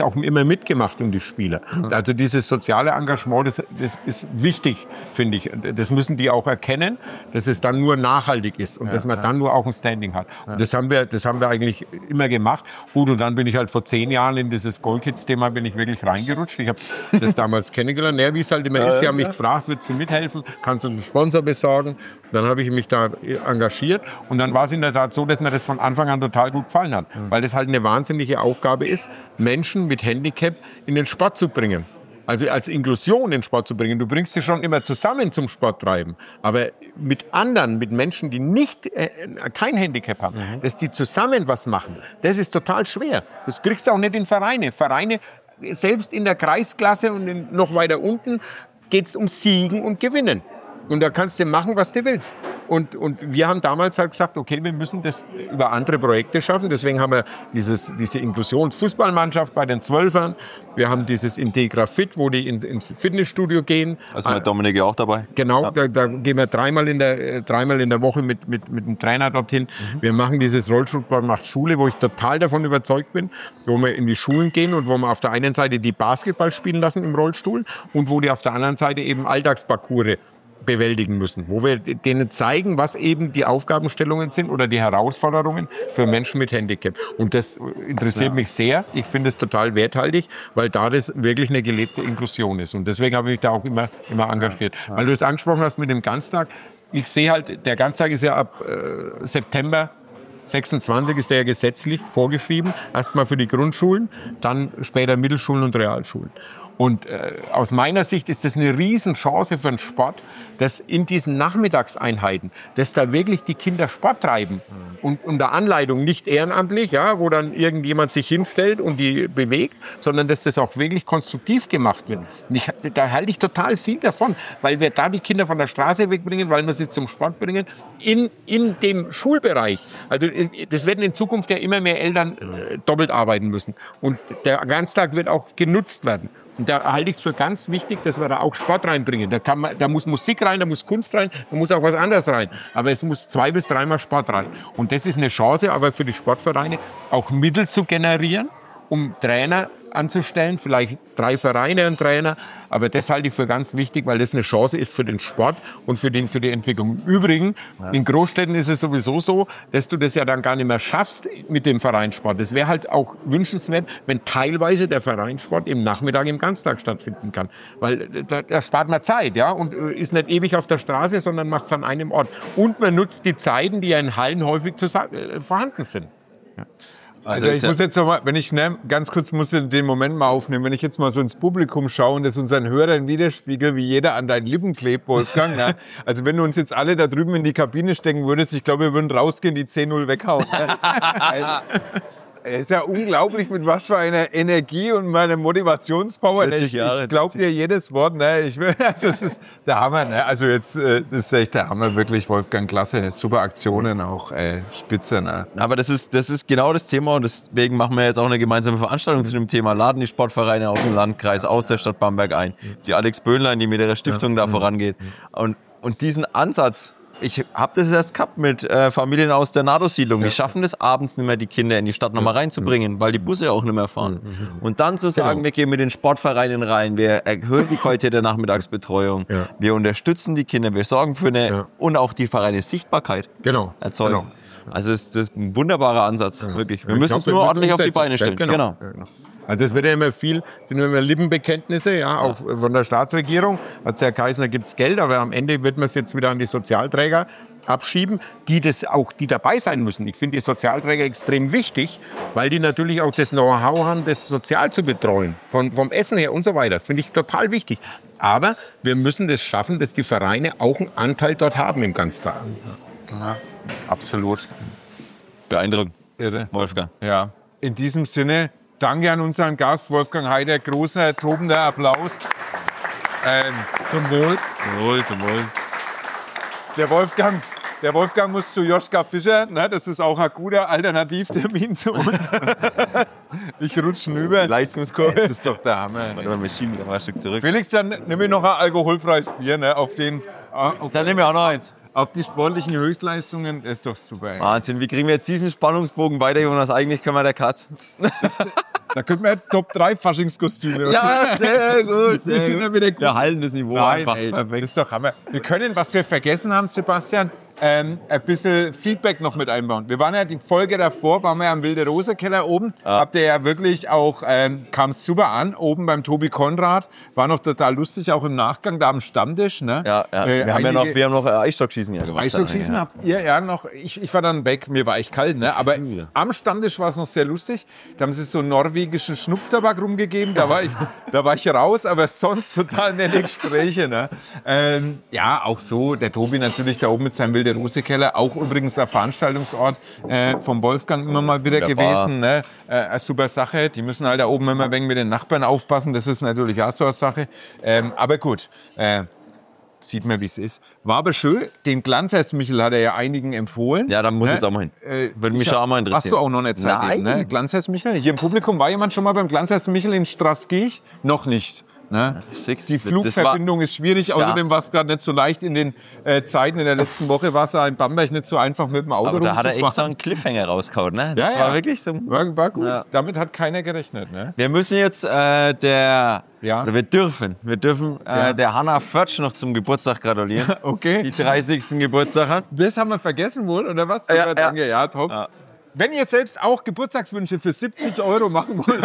auch immer mitgemacht um die Spieler. Also dieses soziale Engagement, das, das ist wichtig, finde ich. Das müssen die auch erkennen, dass es dann nur nachhaltig ist und ja, dass man ja. dann nur auch ein Standing hat. Ja. Und das haben wir, das haben wir eigentlich immer gemacht. Gut, und dann bin ich halt vor zehn Jahren in dieses Goal-Kids-Thema bin ich wirklich reingerutscht. Ich habe das damals kennengelernt. Naja, wie es halt immer ist, die haben mich gefragt, willst du mithelfen? Kannst du einen Sponsor besorgen? Dann habe ich mich da engagiert und dann war es in der Tat so, dass mir das von Anfang an total gut gefallen hat, mhm. weil das halt eine wahnsinnige Aufgabe ist, Menschen mit Handicap in den Sport zu bringen. Also als Inklusion in den Sport zu bringen. Du bringst sie schon immer zusammen zum Sport treiben, aber mit anderen, mit Menschen, die nicht äh, kein Handicap haben, mhm. dass die zusammen was machen, das ist total schwer. Das kriegst du auch nicht in Vereine. Vereine, selbst in der Kreisklasse und in, noch weiter unten, geht es um Siegen und Gewinnen. Und da kannst du machen, was du willst. Und, und wir haben damals halt gesagt, okay, wir müssen das über andere Projekte schaffen. Deswegen haben wir dieses, diese Inklusionsfußballmannschaft bei den Zwölfern. Wir haben dieses Integra Fit, wo die in, ins Fitnessstudio gehen. Also mit Dominik ja auch dabei. Genau, ja. da, da gehen wir dreimal in der, dreimal in der Woche mit, mit, mit einem Trainer dorthin. Mhm. Wir machen dieses Rollstuhlsport macht Schule, wo ich total davon überzeugt bin, wo wir in die Schulen gehen und wo wir auf der einen Seite die Basketball spielen lassen im Rollstuhl und wo die auf der anderen Seite eben Alltagsparcours bewältigen müssen, wo wir denen zeigen, was eben die Aufgabenstellungen sind oder die Herausforderungen für Menschen mit Handicap. Und das interessiert ja. mich sehr. Ich finde es total werthaltig, weil da das wirklich eine gelebte Inklusion ist. Und deswegen habe ich mich da auch immer, immer engagiert. Ja. Weil du es angesprochen hast mit dem Ganztag. Ich sehe halt, der Ganztag ist ja ab äh, September sechsundzwanzig ist der ja gesetzlich vorgeschrieben. Erstmal für die Grundschulen, dann später Mittelschulen und Realschulen. Und äh, aus meiner Sicht ist das eine Riesenchance für den Sport, dass in diesen Nachmittagseinheiten, dass da wirklich die Kinder Sport treiben. Und unter Anleitung, nicht ehrenamtlich, ja, wo dann irgendjemand sich hinstellt und die bewegt, sondern dass das auch wirklich konstruktiv gemacht wird. Und ich, da halte ich total viel davon, weil wir da die Kinder von der Straße wegbringen, weil wir sie zum Sport bringen, in, in dem Schulbereich. Also das werden in Zukunft ja immer mehr Eltern äh, doppelt arbeiten müssen. Und der Ganztag wird auch genutzt werden. Und da halte ich es für ganz wichtig, dass wir da auch Sport reinbringen. Da, kann man, da muss Musik rein, da muss Kunst rein, da muss auch was anderes rein. Aber es muss zwei bis dreimal Sport rein. Und das ist eine Chance, aber für die Sportvereine auch Mittel zu generieren, um Trainer anzustellen, vielleicht drei Vereine und Trainer. Aber das halte ich für ganz wichtig, weil das eine Chance ist für den Sport und für, den, für die Entwicklung. Im Übrigen, ja. in Großstädten ist es sowieso so, dass du das ja dann gar nicht mehr schaffst mit dem Vereinssport. Das wäre halt auch wünschenswert, wenn teilweise der Vereinssport im Nachmittag, im Ganztag stattfinden kann. Weil da, da spart man Zeit, ja, und ist nicht ewig auf der Straße, sondern macht es an einem Ort. Und man nutzt die Zeiten, die ja in Hallen häufig zusammen, äh, vorhanden sind. Ja. Also, also ich muss jetzt noch mal, wenn ich ne, ganz kurz muss ich den Moment mal aufnehmen, wenn ich jetzt mal so ins Publikum schaue und das unseren Hörern widerspiegelt, wie jeder an deinen Lippen klebt, Wolfgang. Ne? Also wenn du uns jetzt alle da drüben in die Kabine stecken würdest, ich glaube, wir würden rausgehen, die zehn null weghauen. Ne? Also, es ist ja unglaublich, mit was für einer Energie und meiner Motivationspower. Ich, ich glaube dir jedes Wort. Ne? Ich will, das ist der Hammer. Ne? Also jetzt, das ist echt der Hammer, wirklich, Wolfgang. Klasse, super Aktionen, auch äh, spitze. Ne? Aber das ist, das ist genau das Thema und deswegen machen wir jetzt auch eine gemeinsame Veranstaltung zu dem Thema. Laden die Sportvereine aus dem Landkreis, aus der Stadt Bamberg ein. Die Alex Böhnlein, die mit ihrer Stiftung da vorangeht. Und, und diesen Ansatz, ich habe das erst gehabt mit äh, Familien aus der NATO-Siedlung. Die schaffen es abends nicht mehr, die Kinder in die Stadt nochmal reinzubringen, weil die Busse auch nicht mehr fahren. Und dann zu sagen, genau. wir gehen mit den Sportvereinen rein, wir erhöhen die Qualität der Nachmittagsbetreuung, ja. wir unterstützen die Kinder, wir sorgen für eine ja. und auch die Vereine Sichtbarkeit genau. erzeugen. Genau. Also das ist ein wunderbarer Ansatz, ja. wirklich. Wir ich müssen es nur ordentlich auf die Beine stellen. Genau. genau. genau. Also es wird ja immer viel, sind immer Lippenbekenntnisse, ja, auch von der Staatsregierung. Hat Herr Geisner, gibt's Geld, aber am Ende wird man es jetzt wieder an die Sozialträger abschieben, die das auch, die dabei sein müssen. Ich finde die Sozialträger extrem wichtig, weil die natürlich auch das Know-how haben, das sozial zu betreuen, von, vom Essen her und so weiter. Das finde ich total wichtig. Aber wir müssen das schaffen, dass die Vereine auch einen Anteil dort haben im Ganztag. Ja, absolut. Beeindruckend. Irre. Wolfgang. Ja. In diesem Sinne, danke an unseren Gast Wolfgang Heider. Großer, tobender Applaus. Ähm, zum Wohl. Zum Wohl, zum Wohl. Der Wolfgang, der Wolfgang muss zu Joschka Fischer. Ne? Das ist auch ein guter Alternativtermin zu uns. Ich rutsche über. Leistungskurs. Das ist doch der Hammer. Warte mal, wir schieben da mal ein Stück zurück. Felix, dann nimm mir noch ein alkoholfreies Bier. Ne? Auf den, auf, dann nehmen wir auch noch eins. Auf die sportlichen Höchstleistungen, das ist doch super. Wahnsinn, wie kriegen wir jetzt diesen Spannungsbogen weiter, Jonas? Eigentlich können wir der Katz. Da könnten wir Top drei Faschingskostüme. Ja, sehr gut. Wir sind ja wieder gut. Wir halten das Niveau Nein, einfach. ey, Perfekt. das ist doch Hammer. Wir können, was wir vergessen haben, Sebastian, ähm, ein bisschen Feedback noch mit einbauen. Wir waren ja die Folge davor, waren wir ja am Wilde Rose Keller oben. Ja. Habt ihr ja wirklich auch, ähm, kam es super an, oben beim Tobi Konrad. War noch total lustig, auch im Nachgang da am Stammtisch. Ne? Ja, ja. Äh, wir haben ja noch, einige- wir haben noch äh, Eisstockschießen ja gemacht. Eisstockschießen ja. habt ihr ja noch, ich, ich war dann weg, mir war echt kalt, ne? aber am Stammtisch war es noch sehr lustig. Da haben sie so einen norwegischen Schnupftabak rumgegeben, da war ich, da war ich raus, aber sonst total nette Gespräche. Ne? Ähm, ja, auch so, der Tobi natürlich da oben mit seinem Wilde Rose Keller, auch übrigens ein Veranstaltungsort äh, vom Wolfgang immer mal wieder Wunderbar. gewesen. Ne? Äh, eine super Sache, die müssen halt da oben immer ein wenig mit den Nachbarn aufpassen, das ist natürlich auch so eine Sache. Ähm, aber gut, äh, sieht man, wie es ist. War aber schön. Den Glanzheiß-Michel hat er ja einigen empfohlen. Ja, da muss ich Ne? jetzt auch mal hin. Äh, Würde mich ich schon hab- auch mal interessieren. Warst du auch noch nicht seitdem, Nein. ne? Glanzheiß-Michel? Hier im Publikum war jemand schon mal beim Glanzheiß-Michel in Straßkirch? Noch nicht. Ne? Six- Die das war- Flugverbindung ist schwierig. Außerdem war es gerade nicht so leicht in den äh, Zeiten. In der letzten Woche war es ja in Bamberg nicht so einfach mit dem Auto Aber da hat er echt so rumzufahren. einen Cliffhanger rausgehauen, ne? Ja, Das ja. war wirklich so. War, war gut. Ja. Damit hat keiner gerechnet. Ne? Wir müssen jetzt äh, der, Ja. oder wir dürfen, wir dürfen äh, Ja. der Hanna Förtsch noch zum Geburtstag gratulieren. Okay. Die dreißigsten Geburtstag hat. Das haben wir vergessen wohl, oder was? Ja, Super, ja. danke, ja, top. Ja. Wenn ihr selbst auch Geburtstagswünsche für siebzig Euro machen wollt,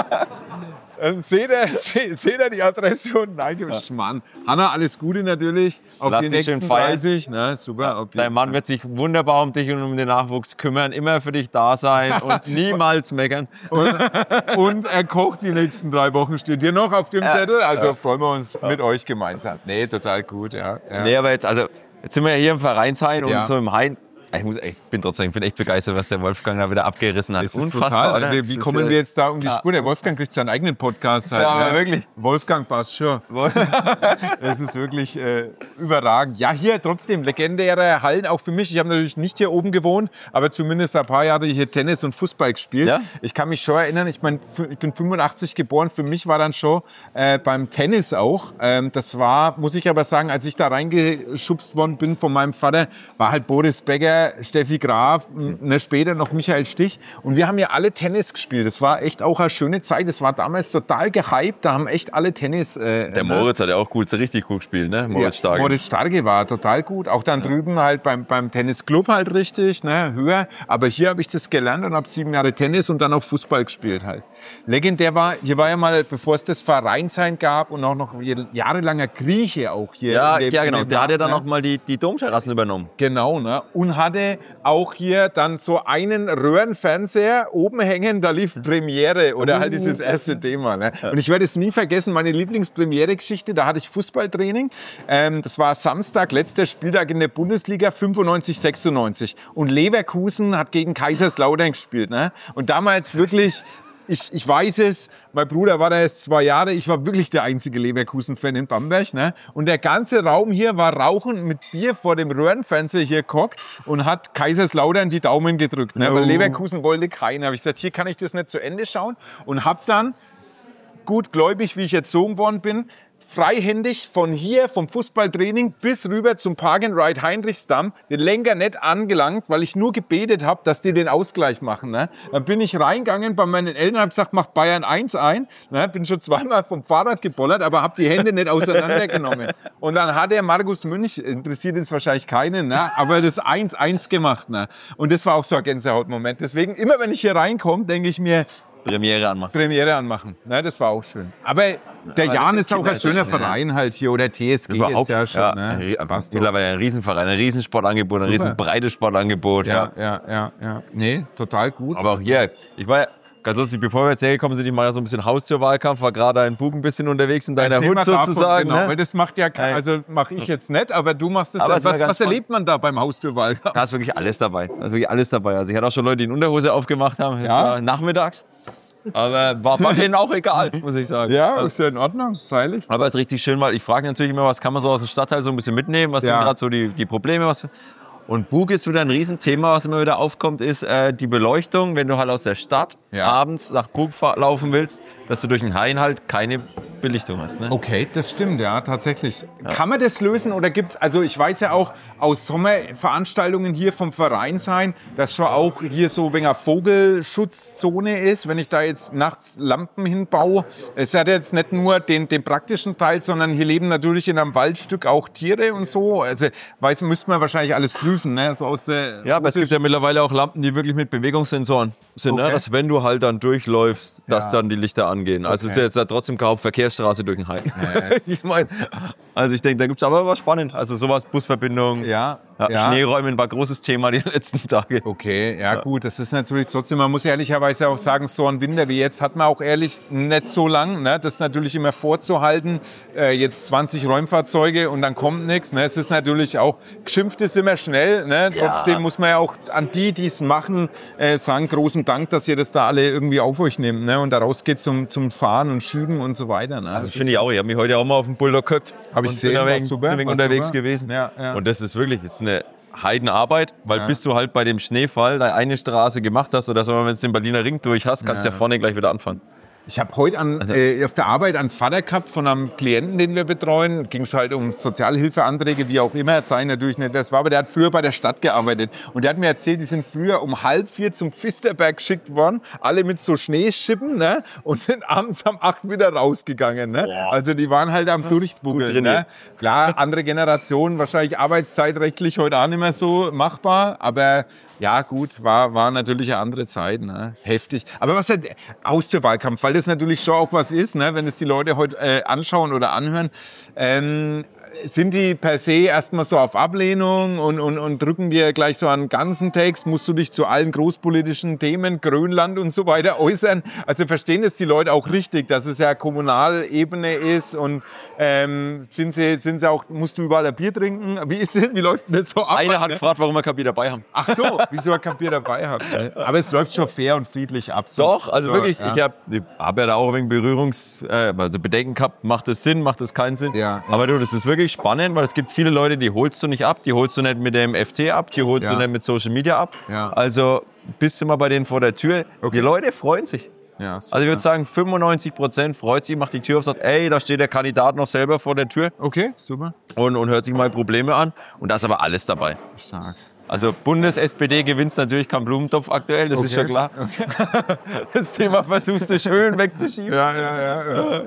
dann seht ihr, se- seht ihr die Adresse unten. Nein, ja. Schmarrn. Hanna, alles Gute natürlich. Auf Lass die dich schön nächsten feiern. dreißig. Ne, super. Auf Dein jeden Mann Fall. wird sich wunderbar um dich und um den Nachwuchs kümmern, immer für dich da sein und niemals meckern. Und, und er kocht die nächsten drei Wochen, steht hier noch auf dem Zettel. Also freuen wir uns mit euch gemeinsam. Nee, total gut, ja. ja. Nee, aber jetzt, also, jetzt sind wir ja hier im Vereinshain Ja. und so im Hain. Ich muss, ich bin trotzdem, ich bin echt begeistert, was der Wolfgang da wieder abgerissen hat. Das ist Unfassbar, total. oder? Wie, wie Das kommen ist, wir jetzt da um die Spur? Der Wolfgang kriegt seinen eigenen Podcast halt. Ja, aber ne? wirklich. Wolfgang passt schon. Das ist wirklich äh, überragend. Ja, hier trotzdem legendäre Hallen, auch für mich. Ich habe natürlich nicht hier oben gewohnt, aber zumindest ein paar Jahre hier Tennis und Fußball gespielt. Ja? Ich kann mich schon erinnern, ich, mein, ich bin fünfundachtzig geboren. Für mich war dann schon äh, beim Tennis auch. Ähm, das war, muss ich aber sagen, als ich da reingeschubst worden bin von meinem Vater, war halt Boris Becker, Steffi Graf, ne, später noch Michael Stich. Und wir haben ja alle Tennis gespielt. Das war echt auch eine schöne Zeit. Das war damals total gehypt. Da haben echt alle Tennis. Äh, Der Moritz hat ja auch gut, so richtig gut gespielt, ne? Moritz ja, Starke. Moritz Starke war total gut. Auch dann drüben halt beim, beim Tennisclub halt richtig, ne, höher. Aber hier habe ich das gelernt und habe sieben Jahre Tennis und dann auch Fußball gespielt halt. Legendär war, hier war ja mal, bevor es das Vereinsheim gab und auch noch jahrelanger Grieche auch hier. Ja, in dem- ja, in genau. dem Der hat ja dann Land, noch mal die, die Domterrassen übernommen. Genau, ne? Und hatte auch hier dann so einen Röhrenfernseher oben hängen, da lief Premiere oder halt dieses erste Thema. Ne? Und ich werde es nie vergessen, meine Lieblingspremiere-Geschichte, da hatte ich Fußballtraining. Ähm, das war Samstag, letzter Spieltag in der Bundesliga, fünfundneunzig sechsundneunzig. Und Leverkusen hat gegen Kaiserslautern gespielt. Ne? Und damals wirklich... Ich, ich weiß es, mein Bruder war da erst zwei Jahre, ich war wirklich der einzige Leverkusen-Fan in Bamberg. Ne? Und der ganze Raum hier war rauchend mit Bier vor dem Röhrenfernseher hier gehockt und hat Kaiserslautern die Daumen gedrückt. Ne? Weil Leverkusen wollte keinen. Habe ich gesagt, hier kann ich das nicht zu Ende schauen. Und habe dann, gut gläubig, wie ich erzogen worden bin, freihändig von hier, vom Fußballtraining bis rüber zum Park-and-Ride Heinrichsdamm, den Lenker nicht angelangt, weil ich nur gebetet habe, dass die den Ausgleich machen. Ne? Dann bin ich reingegangen bei meinen Eltern, habe gesagt, mach Bayern eins ein. Ne? Bin schon zweimal vom Fahrrad gebollert, aber habe die Hände nicht auseinandergenommen. Und dann hat der Markus Münch, interessiert jetzt wahrscheinlich keinen, ne? aber das eins eins gemacht. Ne? Und das war auch so ein Gänsehautmoment. Deswegen, immer wenn ich hier reinkomme, denke ich mir, Premiere anmachen. Premiere anmachen. Ne, das war auch schön. Aber der Aber Jan das ist auch ein Kinder- schöner ja. Verein halt hier oder T S G Überhaupt, jetzt ja schon. ja, Ne? ein, Passt doch. mittlerweile ein Riesenverein, ein Riesensportangebot, ein Super. riesenbreites Sportangebot. Ja, Ja. ja, ja, ja. Nee, total gut. Aber auch hier, ich war ja, ganz lustig, bevor wir jetzt hergekommen sind, ich mache ja so ein bisschen Haustürwahlkampf, war gerade ein Bug ein bisschen unterwegs in deiner Erzähl Hut mal davon, sozusagen. Genau, Ne? weil das macht ja, ke- also mache ich jetzt nicht, aber du machst es. Aber dann. es war Was, ganz was erlebt man da beim Haustürwahlkampf? Da ist wirklich alles dabei. Da ist wirklich alles dabei. Also ich hatte auch schon Leute, die in Unterhose aufgemacht haben, jetzt Ja. war nachmittags. Aber war bei denen auch egal, muss ich sagen. Ja, Also, ist ja in Ordnung, freilich. aber es ist richtig schön, weil ich frage natürlich immer, was kann man so aus dem Stadtteil so ein bisschen mitnehmen, was Ja. sind gerade so die, die Probleme. Was und Bug ist wieder ein Riesenthema, was immer wieder aufkommt, ist äh, die Beleuchtung. Wenn du halt aus der Stadt Ja. abends nach Bug fahr- laufen willst, dass du durch den Hain halt keine Belichtung hast. Ne? Okay, das stimmt, ja, tatsächlich. Ja. Kann man das lösen oder gibt's, also ich weiß ja auch aus Sommerveranstaltungen hier vom Verein sein, dass schon auch hier so wegen einer Vogelschutzzone ist, wenn ich da jetzt nachts Lampen hinbaue. Es hat jetzt nicht nur den, den praktischen Teil, sondern hier leben natürlich in einem Waldstück auch Tiere und so. Also, weiß, müsste man wahrscheinlich alles prüfen, ne? So aus der ja, aber es gibt ja mittlerweile auch Lampen, die wirklich mit Bewegungssensoren sind, okay. ne? Dass wenn du halt dann durchläufst, dass ja. dann die Lichter angehen. Also okay. es ist jetzt ja trotzdem keine Hauptverkehrsstraße durch den Hain. Ja, ich mein, also ich denke, da gibt es aber was spannend. Also sowas, Busverbindung, ja, ja, ja. Schneeräumen war ein großes Thema die letzten Tage. Okay, ja, ja gut, das ist natürlich trotzdem, man muss ehrlicherweise auch sagen, so ein Winter wie jetzt hat man auch ehrlich nicht so lang. Ne? Das ist natürlich immer vorzuhalten, äh, jetzt zwanzig Räumfahrzeuge und dann kommt nichts. Ne? Es ist natürlich auch, geschimpft ist immer schnell. Ne? Ja. Trotzdem muss man ja auch an die, die es machen, äh, sagen, großen Dank, dass ihr das da alle irgendwie auf euch nehmt. Ne? Und daraus geht zum, zum Fahren und Schieben und so weiter. Ne? Also das finde ich auch. Ich habe mich heute auch mal auf den Bulldog gehabt. Habe ich gesehen, bin super, ein wenig unterwegs super. gewesen. Ja, ja. Und das ist wirklich, das ist eine Heidenarbeit, weil ja. bis du halt bei dem Schneefall da eine Straße gemacht hast oder so, wenn du den Berliner Ring durch hast, kannst du ja. ja vorne gleich wieder anfangen. Ich habe heute an, also, äh, auf der Arbeit einen Vater gehabt von einem Klienten, den wir betreuen. Ging es halt um Sozialhilfeanträge, wie auch immer. Sei natürlich nicht, wer es war, aber der hat früher bei der Stadt gearbeitet. Und der hat mir erzählt, die sind früher um halb vier zum Pfisterberg geschickt worden, alle mit so Schneeschippen, ne? Und sind abends um acht wieder rausgegangen. Ne? Also die waren halt am Durchbuckeln. Ne? Klar, andere Generationen, wahrscheinlich arbeitszeitrechtlich heute auch nicht mehr so machbar, aber ja gut, war, war natürlich eine andere Zeit, ne? Heftig. Aber was der Haustürwahlkampf, weil das natürlich schon auch was ist, ne? Wenn es die Leute heute äh, anschauen oder anhören, ähm, sind die per se erstmal so auf Ablehnung und, und, und drücken dir gleich so einen ganzen Text? Musst du dich zu allen großpolitischen Themen, Grönland und so weiter äußern? Also verstehen das die Leute auch richtig, dass es ja Kommunalebene ist und ähm, sind sie, sind sie auch, musst du überall ein Bier trinken? Wie ist wie läuft denn das so ab? Einer hat ne? gefragt, warum wir kein Bier dabei haben. Ach so, wieso er kein Bier dabei hat. Aber es läuft schon fair und friedlich ab. Doch, also so, wirklich, ja. ich habe hab ja da auch ein wenig Berührungs-, äh, also Bedenken gehabt, macht das Sinn, macht das keinen Sinn? Ja. Aber du, das ist wirklich spannend, weil es gibt viele Leute, die holst du nicht ab, die holst du nicht mit dem F T ab, die holst ja. du nicht mit Social Media ab. Ja. Also bist du mal bei denen vor der Tür. Okay. Die Leute freuen sich. Ja, also ich würde sagen, fünfundneunzig Prozent freut sich, macht die Tür auf und sagt, ey, da steht der Kandidat noch selber vor der Tür. Okay, super. Und, und hört sich mal Probleme an. Und da ist aber alles dabei. Stark. Also Bundes-S P D gewinnt natürlich keinen Blumentopf aktuell, das okay. ist schon klar. Okay. Das Thema versuchst du schön wegzuschieben. Ja, ja, ja. ja.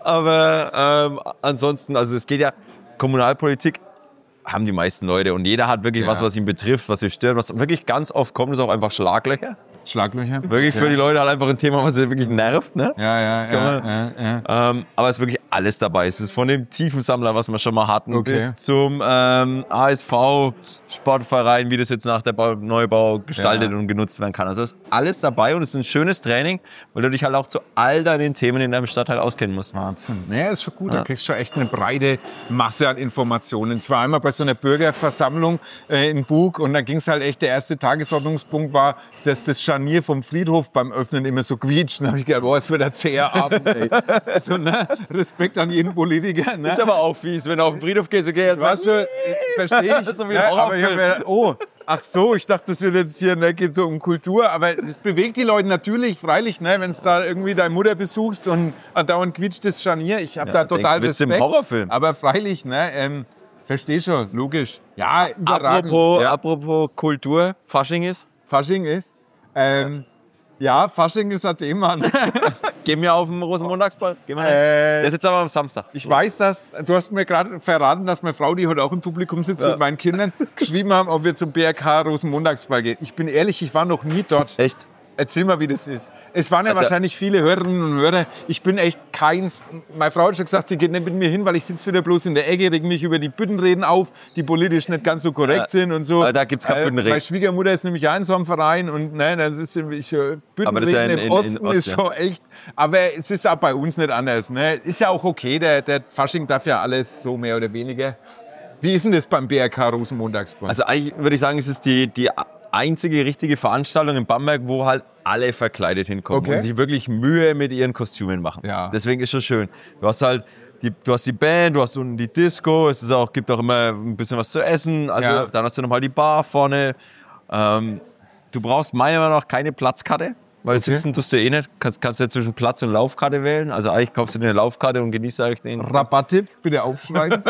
Aber ähm, ansonsten, also es geht ja, Kommunalpolitik haben die meisten Leute und jeder hat wirklich ja. was, was ihn betrifft, was ihn stört. Was wirklich ganz oft kommt, ist auch einfach Schlaglöcher. Schlaglöcher? Wirklich für ja. die Leute halt einfach ein Thema, was sie wirklich nervt. Ne? Ja, ja, ja, man, ja, ja. Ähm, aber es ist wirklich alles dabei. Es ist von dem Tiefensammler, was wir schon mal hatten, okay. bis zum ähm, A S V-Sportverein, wie das jetzt nach der Bau- Neubau gestaltet ja. und genutzt werden kann. Also es ist alles dabei und es ist ein schönes Training, weil du dich halt auch zu all deinen Themen in deinem Stadtteil auskennen musst. Wahnsinn. Naja, ist schon gut. Ja. Da kriegst du schon echt eine breite Masse an Informationen. Ich war einmal bei so einer Bürgerversammlung äh, in Bug und da ging es halt echt, der erste Tagesordnungspunkt war, dass das Scharnier vom Friedhof beim Öffnen immer so quietscht. Da habe ich gedacht, boah, es wird ein zäher Abend, ey. Also, ne? Respekt an jeden Politiker. Ne? Ist aber auch fies, wenn du auf den Friedhof gehst, okay, was schon, verstehe ich. so ne? Aber ich habe mir, oh, ach so, ich dachte, das wird jetzt hier, ne, geht so um Kultur. Aber es bewegt die Leute natürlich, freilich, ne, wenn es da irgendwie deine Mutter besuchst und andauernd quietscht das Scharnier. Ich habe ja, da total denkst, Respekt. Im Horrorfilm. Aber freilich, ne, ähm, verstehe schon, logisch. Ja, überragend. Apropos, ja. apropos Kultur, Fasching ist? Fasching ist? Ähm, Ja, Fasching ist ein Thema. Gehen wir auf den Rosenmontagsball? Gehen wir äh, Der ist jetzt aber am Samstag. Ich weiß, dass, du hast mir gerade verraten, dass meine Frau, die heute auch im Publikum sitzt, ja. mit meinen Kindern, geschrieben haben, ob wir zum B R K Rosenmontagsball gehen. Ich bin ehrlich, ich war noch nie dort. Echt? Erzähl mal, wie das ist. Es waren ja also, wahrscheinlich viele Hörerinnen und Hörer. Ich bin echt kein... Meine Frau hat schon gesagt, sie geht nicht mit mir hin, weil ich sitze wieder bloß in der Ecke, reg mich über die Büttenreden auf, die politisch nicht ganz so korrekt äh, sind und so. Da gibt's keine Büttenreden. Meine Schwiegermutter ist nämlich auch in so einem Verein und nein, das ist ich, Büttenreden ja in, im Osten in, in Ost, ist schon echt... Aber es ist auch bei uns nicht anders. Ne? Ist ja auch okay, der, der Fasching darf ja alles so mehr oder weniger. Wie ist denn das beim B R K Rosenmontagsball? Also eigentlich würde ich sagen, es ist die... die einzige richtige Veranstaltung in Bamberg, wo halt alle verkleidet hinkommen okay. und sich wirklich Mühe mit ihren Kostümen machen. Ja. Deswegen ist schon schön. Du hast halt die, du hast die Band, du hast unten die Disco, es ist auch, gibt auch immer ein bisschen was zu essen. Also ja. dann hast du nochmal die Bar vorne. Ähm, du brauchst meiner Meinung nach keine Platzkarte. weil Okay. sitzen tust du eh nicht. Kannst, kannst du ja zwischen Platz und Laufkarte wählen. Also eigentlich kaufst du dir eine Laufkarte und genießt eigentlich den. Rabatttipp, bitte aufschreiben.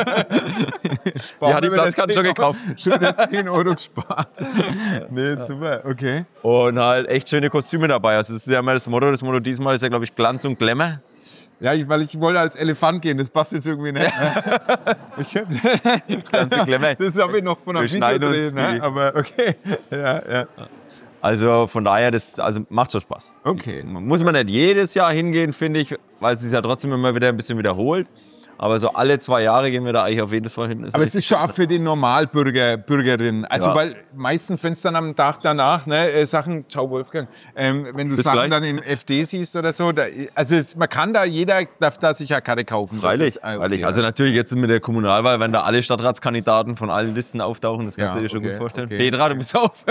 Ja, die Platzkarte schon gekauft. Schon wieder zehn Euro gespart. Nee, super, okay. Und halt echt schöne Kostüme dabei. Also das ist ja immer das Motto. Das Motto diesmal ist ja, glaube ich, Glanz und Glamour. Ja, ich, weil ich wollte als Elefant gehen, das passt jetzt irgendwie nicht. Ich hab, Glanz und Glamour. das habe ich noch von einem Wir Video schneiden drehen, uns ne? die- Aber okay. Ja, ja. Also von daher, das also macht schon Spaß. Okay. Muss man nicht jedes Jahr hingehen, finde ich, weil es sich ja trotzdem immer wieder ein bisschen wiederholt. Aber so alle zwei Jahre gehen wir da eigentlich auf jeden Fall hin. Aber es ist schon auch für den Normalbürger, Bürgerin. Also, Ja. weil meistens, wenn es dann am Tag danach, ne, äh, Sachen, ciao Wolfgang, ähm, wenn du Bis Sachen gleich. dann im F D siehst oder so, da, also es, man kann da, jeder darf da sicher Karte kaufen. Das Freilich, ist, ah, okay, freilich. ja. Also natürlich jetzt mit der Kommunalwahl, wenn da alle Stadtratskandidaten von allen Listen auftauchen, das kannst Ja, du dir schon okay, gut vorstellen. okay. Petra, du bist auf.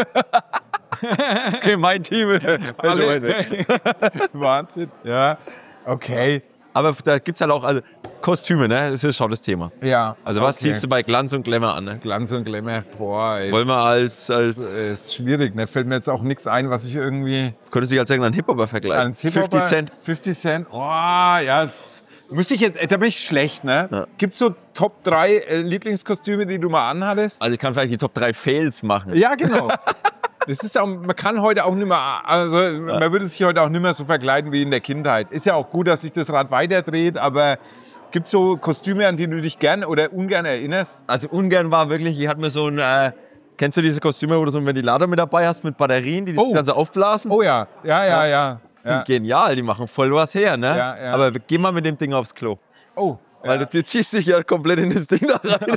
Okay, mein Team. Alle, Wahnsinn. Ja, okay. Aber da gibt's halt auch also Kostüme, ne? Das ist schon das Thema. Ja. Also was okay. siehst du bei Glanz und Glamour an? Ne? Glanz und Glamour, boah, ey. Wollen wir als, als Äh, ist schwierig, ne? Fällt mir jetzt auch nichts ein, was ich irgendwie könntest du dich als irgendeinen Hip-Hopper vergleichen? ans Hip-Hopper- fifty Cent. fifty Cent, oh, ja. Müsste ich jetzt, da bin ich schlecht, ne? Ja. Gibt's so Top drei äh, Lieblingskostüme, die du mal anhattest? Also ich kann vielleicht die Top drei Fails machen. Ja, genau. Das ist auch, man kann heute auch nicht mehr, also man würde sich heute auch nicht mehr so verkleiden wie in der Kindheit. Ist ja auch gut, dass sich das Rad weiterdreht, aber gibt's so Kostüme, an die du dich gern oder ungern erinnerst? Also ungern war wirklich, ich hatte mir so ein, äh, kennst du diese Kostüme, wo du so einen Ventilator mit dabei hast, mit Batterien, die das Oh. Ganze aufblasen? Oh ja, ja, ja, ja. Die sind ja. genial, die machen voll was her, ne? Ja, ja. Aber geh mal mit dem Ding aufs Klo. Oh. Weil du, du ziehst dich ja komplett in das Ding da rein.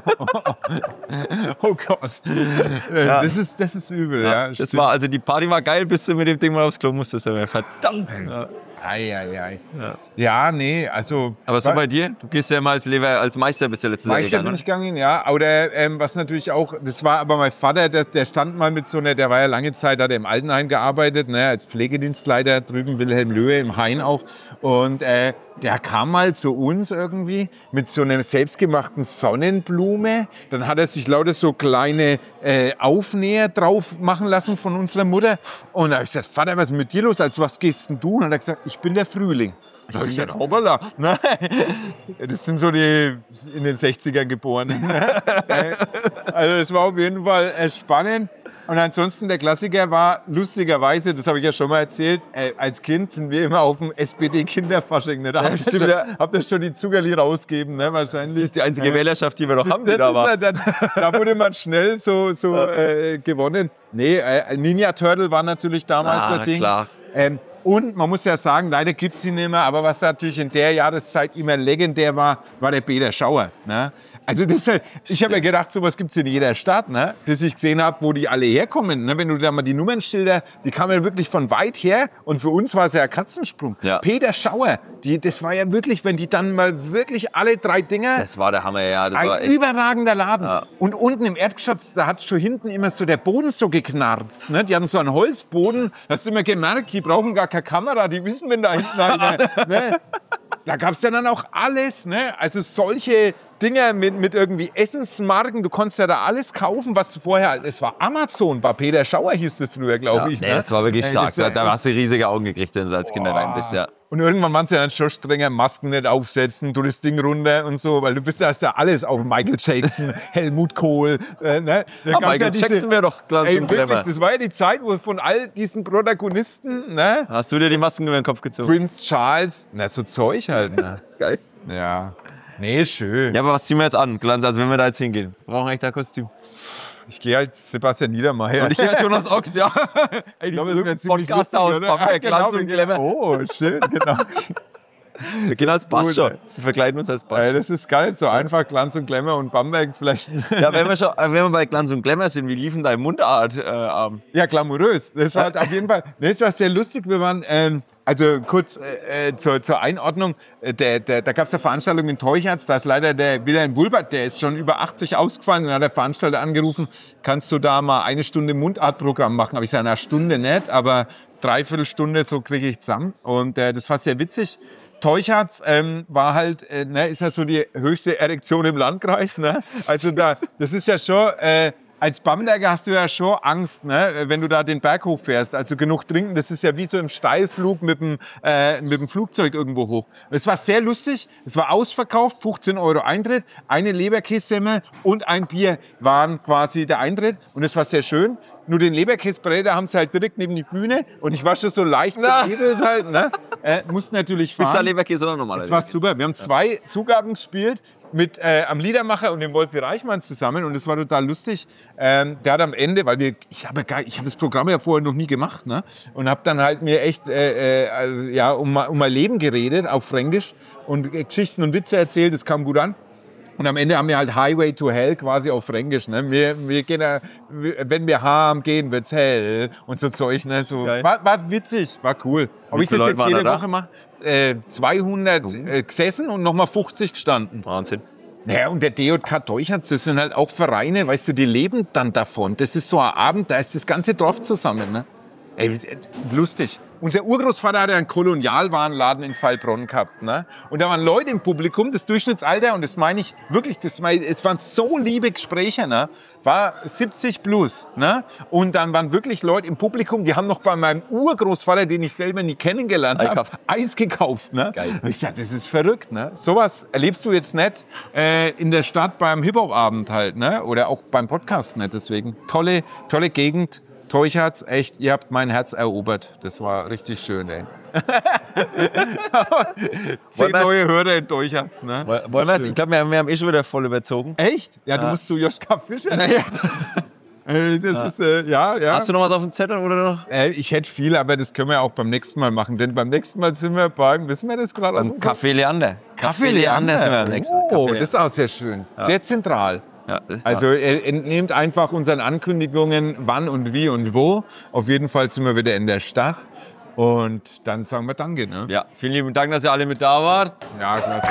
Oh Gott. Äh, Das ist, das ist übel, ja. das stimmt. war, also die Party war geil, bis du mit dem Ding mal aufs Klo musstest. Aber verdammt. Ja. Ei, ei, ei. Ja, nee, also. Aber so wa- bei dir? Du gehst ja immer als Lever, als Meister bist du letztes Jahr Meister gegangen, bin ne? ich gegangen, ja. Oder ähm, was natürlich auch, das war aber mein Vater, der, der stand mal mit so einer, der war ja lange Zeit, hat er im Altenheim gearbeitet, ne, als Pflegedienstleiter drüben, Wilhelm Löhe im Hain auch. Und äh, der kam mal zu uns irgendwie mit so einer selbstgemachten Sonnenblume. Dann hat er sich lauter so kleine äh, Aufnäher drauf machen lassen von unserer Mutter. Und da habe ich gesagt, Vater, was ist mit dir los? Als was gehst denn du? Und dann hat er gesagt, ich bin der Frühling. Da habe ich gesagt, hoppala. Nein, das sind so die in den sechzigern Geborenen. Also das war auf jeden Fall äh, spannend. Und ansonsten der Klassiker war lustigerweise, das habe ich ja schon mal erzählt, äh, als Kind sind wir immer auf dem S P D-Kinderfasching. Ne? Da habt ihr stimmt, schon, ja. habt ihr schon die Zuckerli rausgeben, ne? Wahrscheinlich. Das ist die einzige Wählerschaft, die wir noch haben, die Das da ist war. ja dann, da wurde man schnell so, so äh, gewonnen. Nee, äh, Ninja Turtle war natürlich damals Ah, das Ding. klar. Ähm, und man muss ja sagen, leider gibt's sie nicht mehr, aber was natürlich in der Jahreszeit immer legendär war, war der Peter Schauer. Ne? Also das, ich habe ja gedacht, sowas gibt's in jeder Stadt, ne? Bis ich gesehen habe, wo die alle herkommen. Ne? Wenn du da mal die Nummernschilder, die kamen wirklich von weit her und für uns war es ja ein Katzensprung. Ja. Peter Schauer, die, das war ja wirklich, wenn die dann mal wirklich alle drei Dinger... Das war der Hammer, ja. Das war Ein echt. überragender Laden. Ja. Und unten im Erdgeschoss, da hat schon hinten immer so der Boden so geknarzt. Ne? Die hatten so einen Holzboden. Da hast du immer gemerkt, die brauchen gar keine Kamera. Die wissen, wenn da hinten einer... ne? Da gab's ja dann auch alles. Ne? Also solche Dinger mit, mit irgendwie Essensmarken. Du konntest ja da alles kaufen, was vorher... Es war Amazon. Bei Peter Schauer hieß es früher, glaube Ja, ich. nee, ne? das war wirklich Äh, stark. das Da, war- da hast du riesige Augen gekriegt, wenn du als Kinder rein bist, ja. Und irgendwann waren sie dann schon strenger, Masken nicht aufsetzen, du das Ding runter und so, weil du bist ja, hast ja alles auf Michael Jackson, Helmut Kohl. Äh, ne? Da Ja, gab's Michael diese- Jackson wäre doch Glanz Ey, und wirklich, Glamour. das war ja die Zeit, wo von all diesen Protagonisten, ne? Hast du dir die Masken über den Kopf gezogen? Prince Charles, na so Zeug halt. Ne? Geil. Ja. Nee, schön. Ja, aber was ziehen wir jetzt an? Glanz, also wenn wir da jetzt hingehen. Wir brauchen echt ein Kostüm. Ich gehe halt Sebastian Niedermeyer. Und ich als Jonas Ochs, ja. Ey, Ich glaube, das wäre ziemlich Podcast lustig, aus, oder? Bamberg, Ja, Glanz und genau. Glamour. Oh, schön, genau. Wir gehen als Bass Gut, schon. ey. Wir verkleiden uns als Bass. Ey, das ist gar nicht so einfach, Glanz und Glamour und Bamberg vielleicht. Ja, wenn wir schon, wenn wir bei Glanz und Glamour sind, wie liefen dein Mundart äh, Abend? Ja, glamourös. Das war halt auf jeden Fall, das war sehr lustig. Wir waren, ähm, also kurz äh, äh, zur, zur Einordnung, äh, der, der, da gab es eine Veranstaltung in Teucherz, da ist leider der Wilhelm Wulbert, der ist schon über achtzig ausgefallen, dann hat der Veranstalter angerufen, kannst du da mal eine Stunde Mundartprogramm machen? Aber ich sage, eine Stunde nicht, aber dreiviertel Stunde, so kriege ich zusammen. Und äh, das war sehr witzig. Teucherz ähm, war halt, äh, ne, ist ja so die höchste Erektion im Landkreis. Ne? Also da, das ist ja schon, äh, als Bamberger hast du ja schon Angst, ne, wenn du da den Berg hochfährst. Also genug trinken, das ist ja wie so im Steilflug mit dem, äh, mit dem Flugzeug irgendwo hoch. Es war sehr lustig, es war ausverkauft, fünfzehn Euro Eintritt, eine Leberkässemmel und ein Bier waren quasi der Eintritt und es war sehr schön. Nur den Leberkäsebräter haben sie halt direkt neben die Bühne und ich war schon so leicht beredet halt, ne? Äh, mussten natürlich fahren. Pizza, Leberkäse oder normaler Das war super. Wir haben zwei Zugaben gespielt mit äh, am Liedermacher und dem Wolfi Reichmann zusammen und das war total lustig. Ähm, der hat am Ende, weil wir, ich habe gar, ich habe das Programm ja vorher noch nie gemacht, ne? Und habe dann halt mir echt äh, äh, also, ja um, um mein Leben geredet auf Fränkisch und äh, Geschichten und Witze erzählt. Das kam gut an. Und am Ende haben wir halt Highway to Hell quasi auf Fränkisch, ne? Wir, wir gehen, ja, wenn wir harm gehen, wird's hell und so Zeug, ne? So war, war witzig, war cool. Ob ich das Leute jetzt waren jede da? Woche mache? Äh, zweihundert äh, gesessen und nochmal fünfzig gestanden. Wahnsinn. Naja, und der D J K Teuchatz, das sind halt auch Vereine, weißt du, die leben dann davon. Das ist so ein Abend, da ist das ganze Dorf zusammen, ne? Ey, lustig. Unser Urgroßvater hatte einen Kolonialwarenladen in Heilbronn gehabt, ne? Und da waren Leute im Publikum, das Durchschnittsalter, und das meine ich wirklich, das mein, es waren so liebe Gespräche, ne? War siebzig plus, ne? Und dann waren wirklich Leute im Publikum, die haben noch bei meinem Urgroßvater, den ich selber nie kennengelernt habe, Eis gekauft, ne? Geil. Und ich sag, das ist verrückt, ne? Sowas erlebst du jetzt nicht äh, in der Stadt beim Hip-Hop-Abend halt, ne? Oder auch beim Podcast nicht, deswegen tolle, tolle Gegend. Teuchatz, echt, ihr habt mein Herz erobert. Das war richtig schön, ey. Zehn neue Hörer in Teuchatz, ne? Wollen wir, ich glaube, wir, wir haben eh schon wieder voll überzogen. Echt? Ja, du Ja. musst zu Joschka Fischer. Naja. Äh, das ja. ist, äh, ja, ja. Hast du noch was auf dem Zettel oder noch? Äh, ich hätte viel, aber das können wir auch beim nächsten Mal machen. Denn beim nächsten Mal sind wir beim, wissen wir das gerade? Beim Café Leander. Café Leander sind wir beim nächsten Mal. Oh, Café das ist auch sehr schön. Ja. Sehr zentral. Ja, das- Also äh, entnehmt einfach unseren Ankündigungen, wann und wie und wo. Auf jeden Fall sind wir wieder in der Stadt. Und dann sagen wir Danke, ne? Ja, vielen lieben Dank, dass ihr alle mit da wart. Ja, klasse.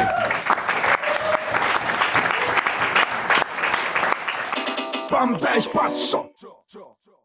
Bamberg passt schon.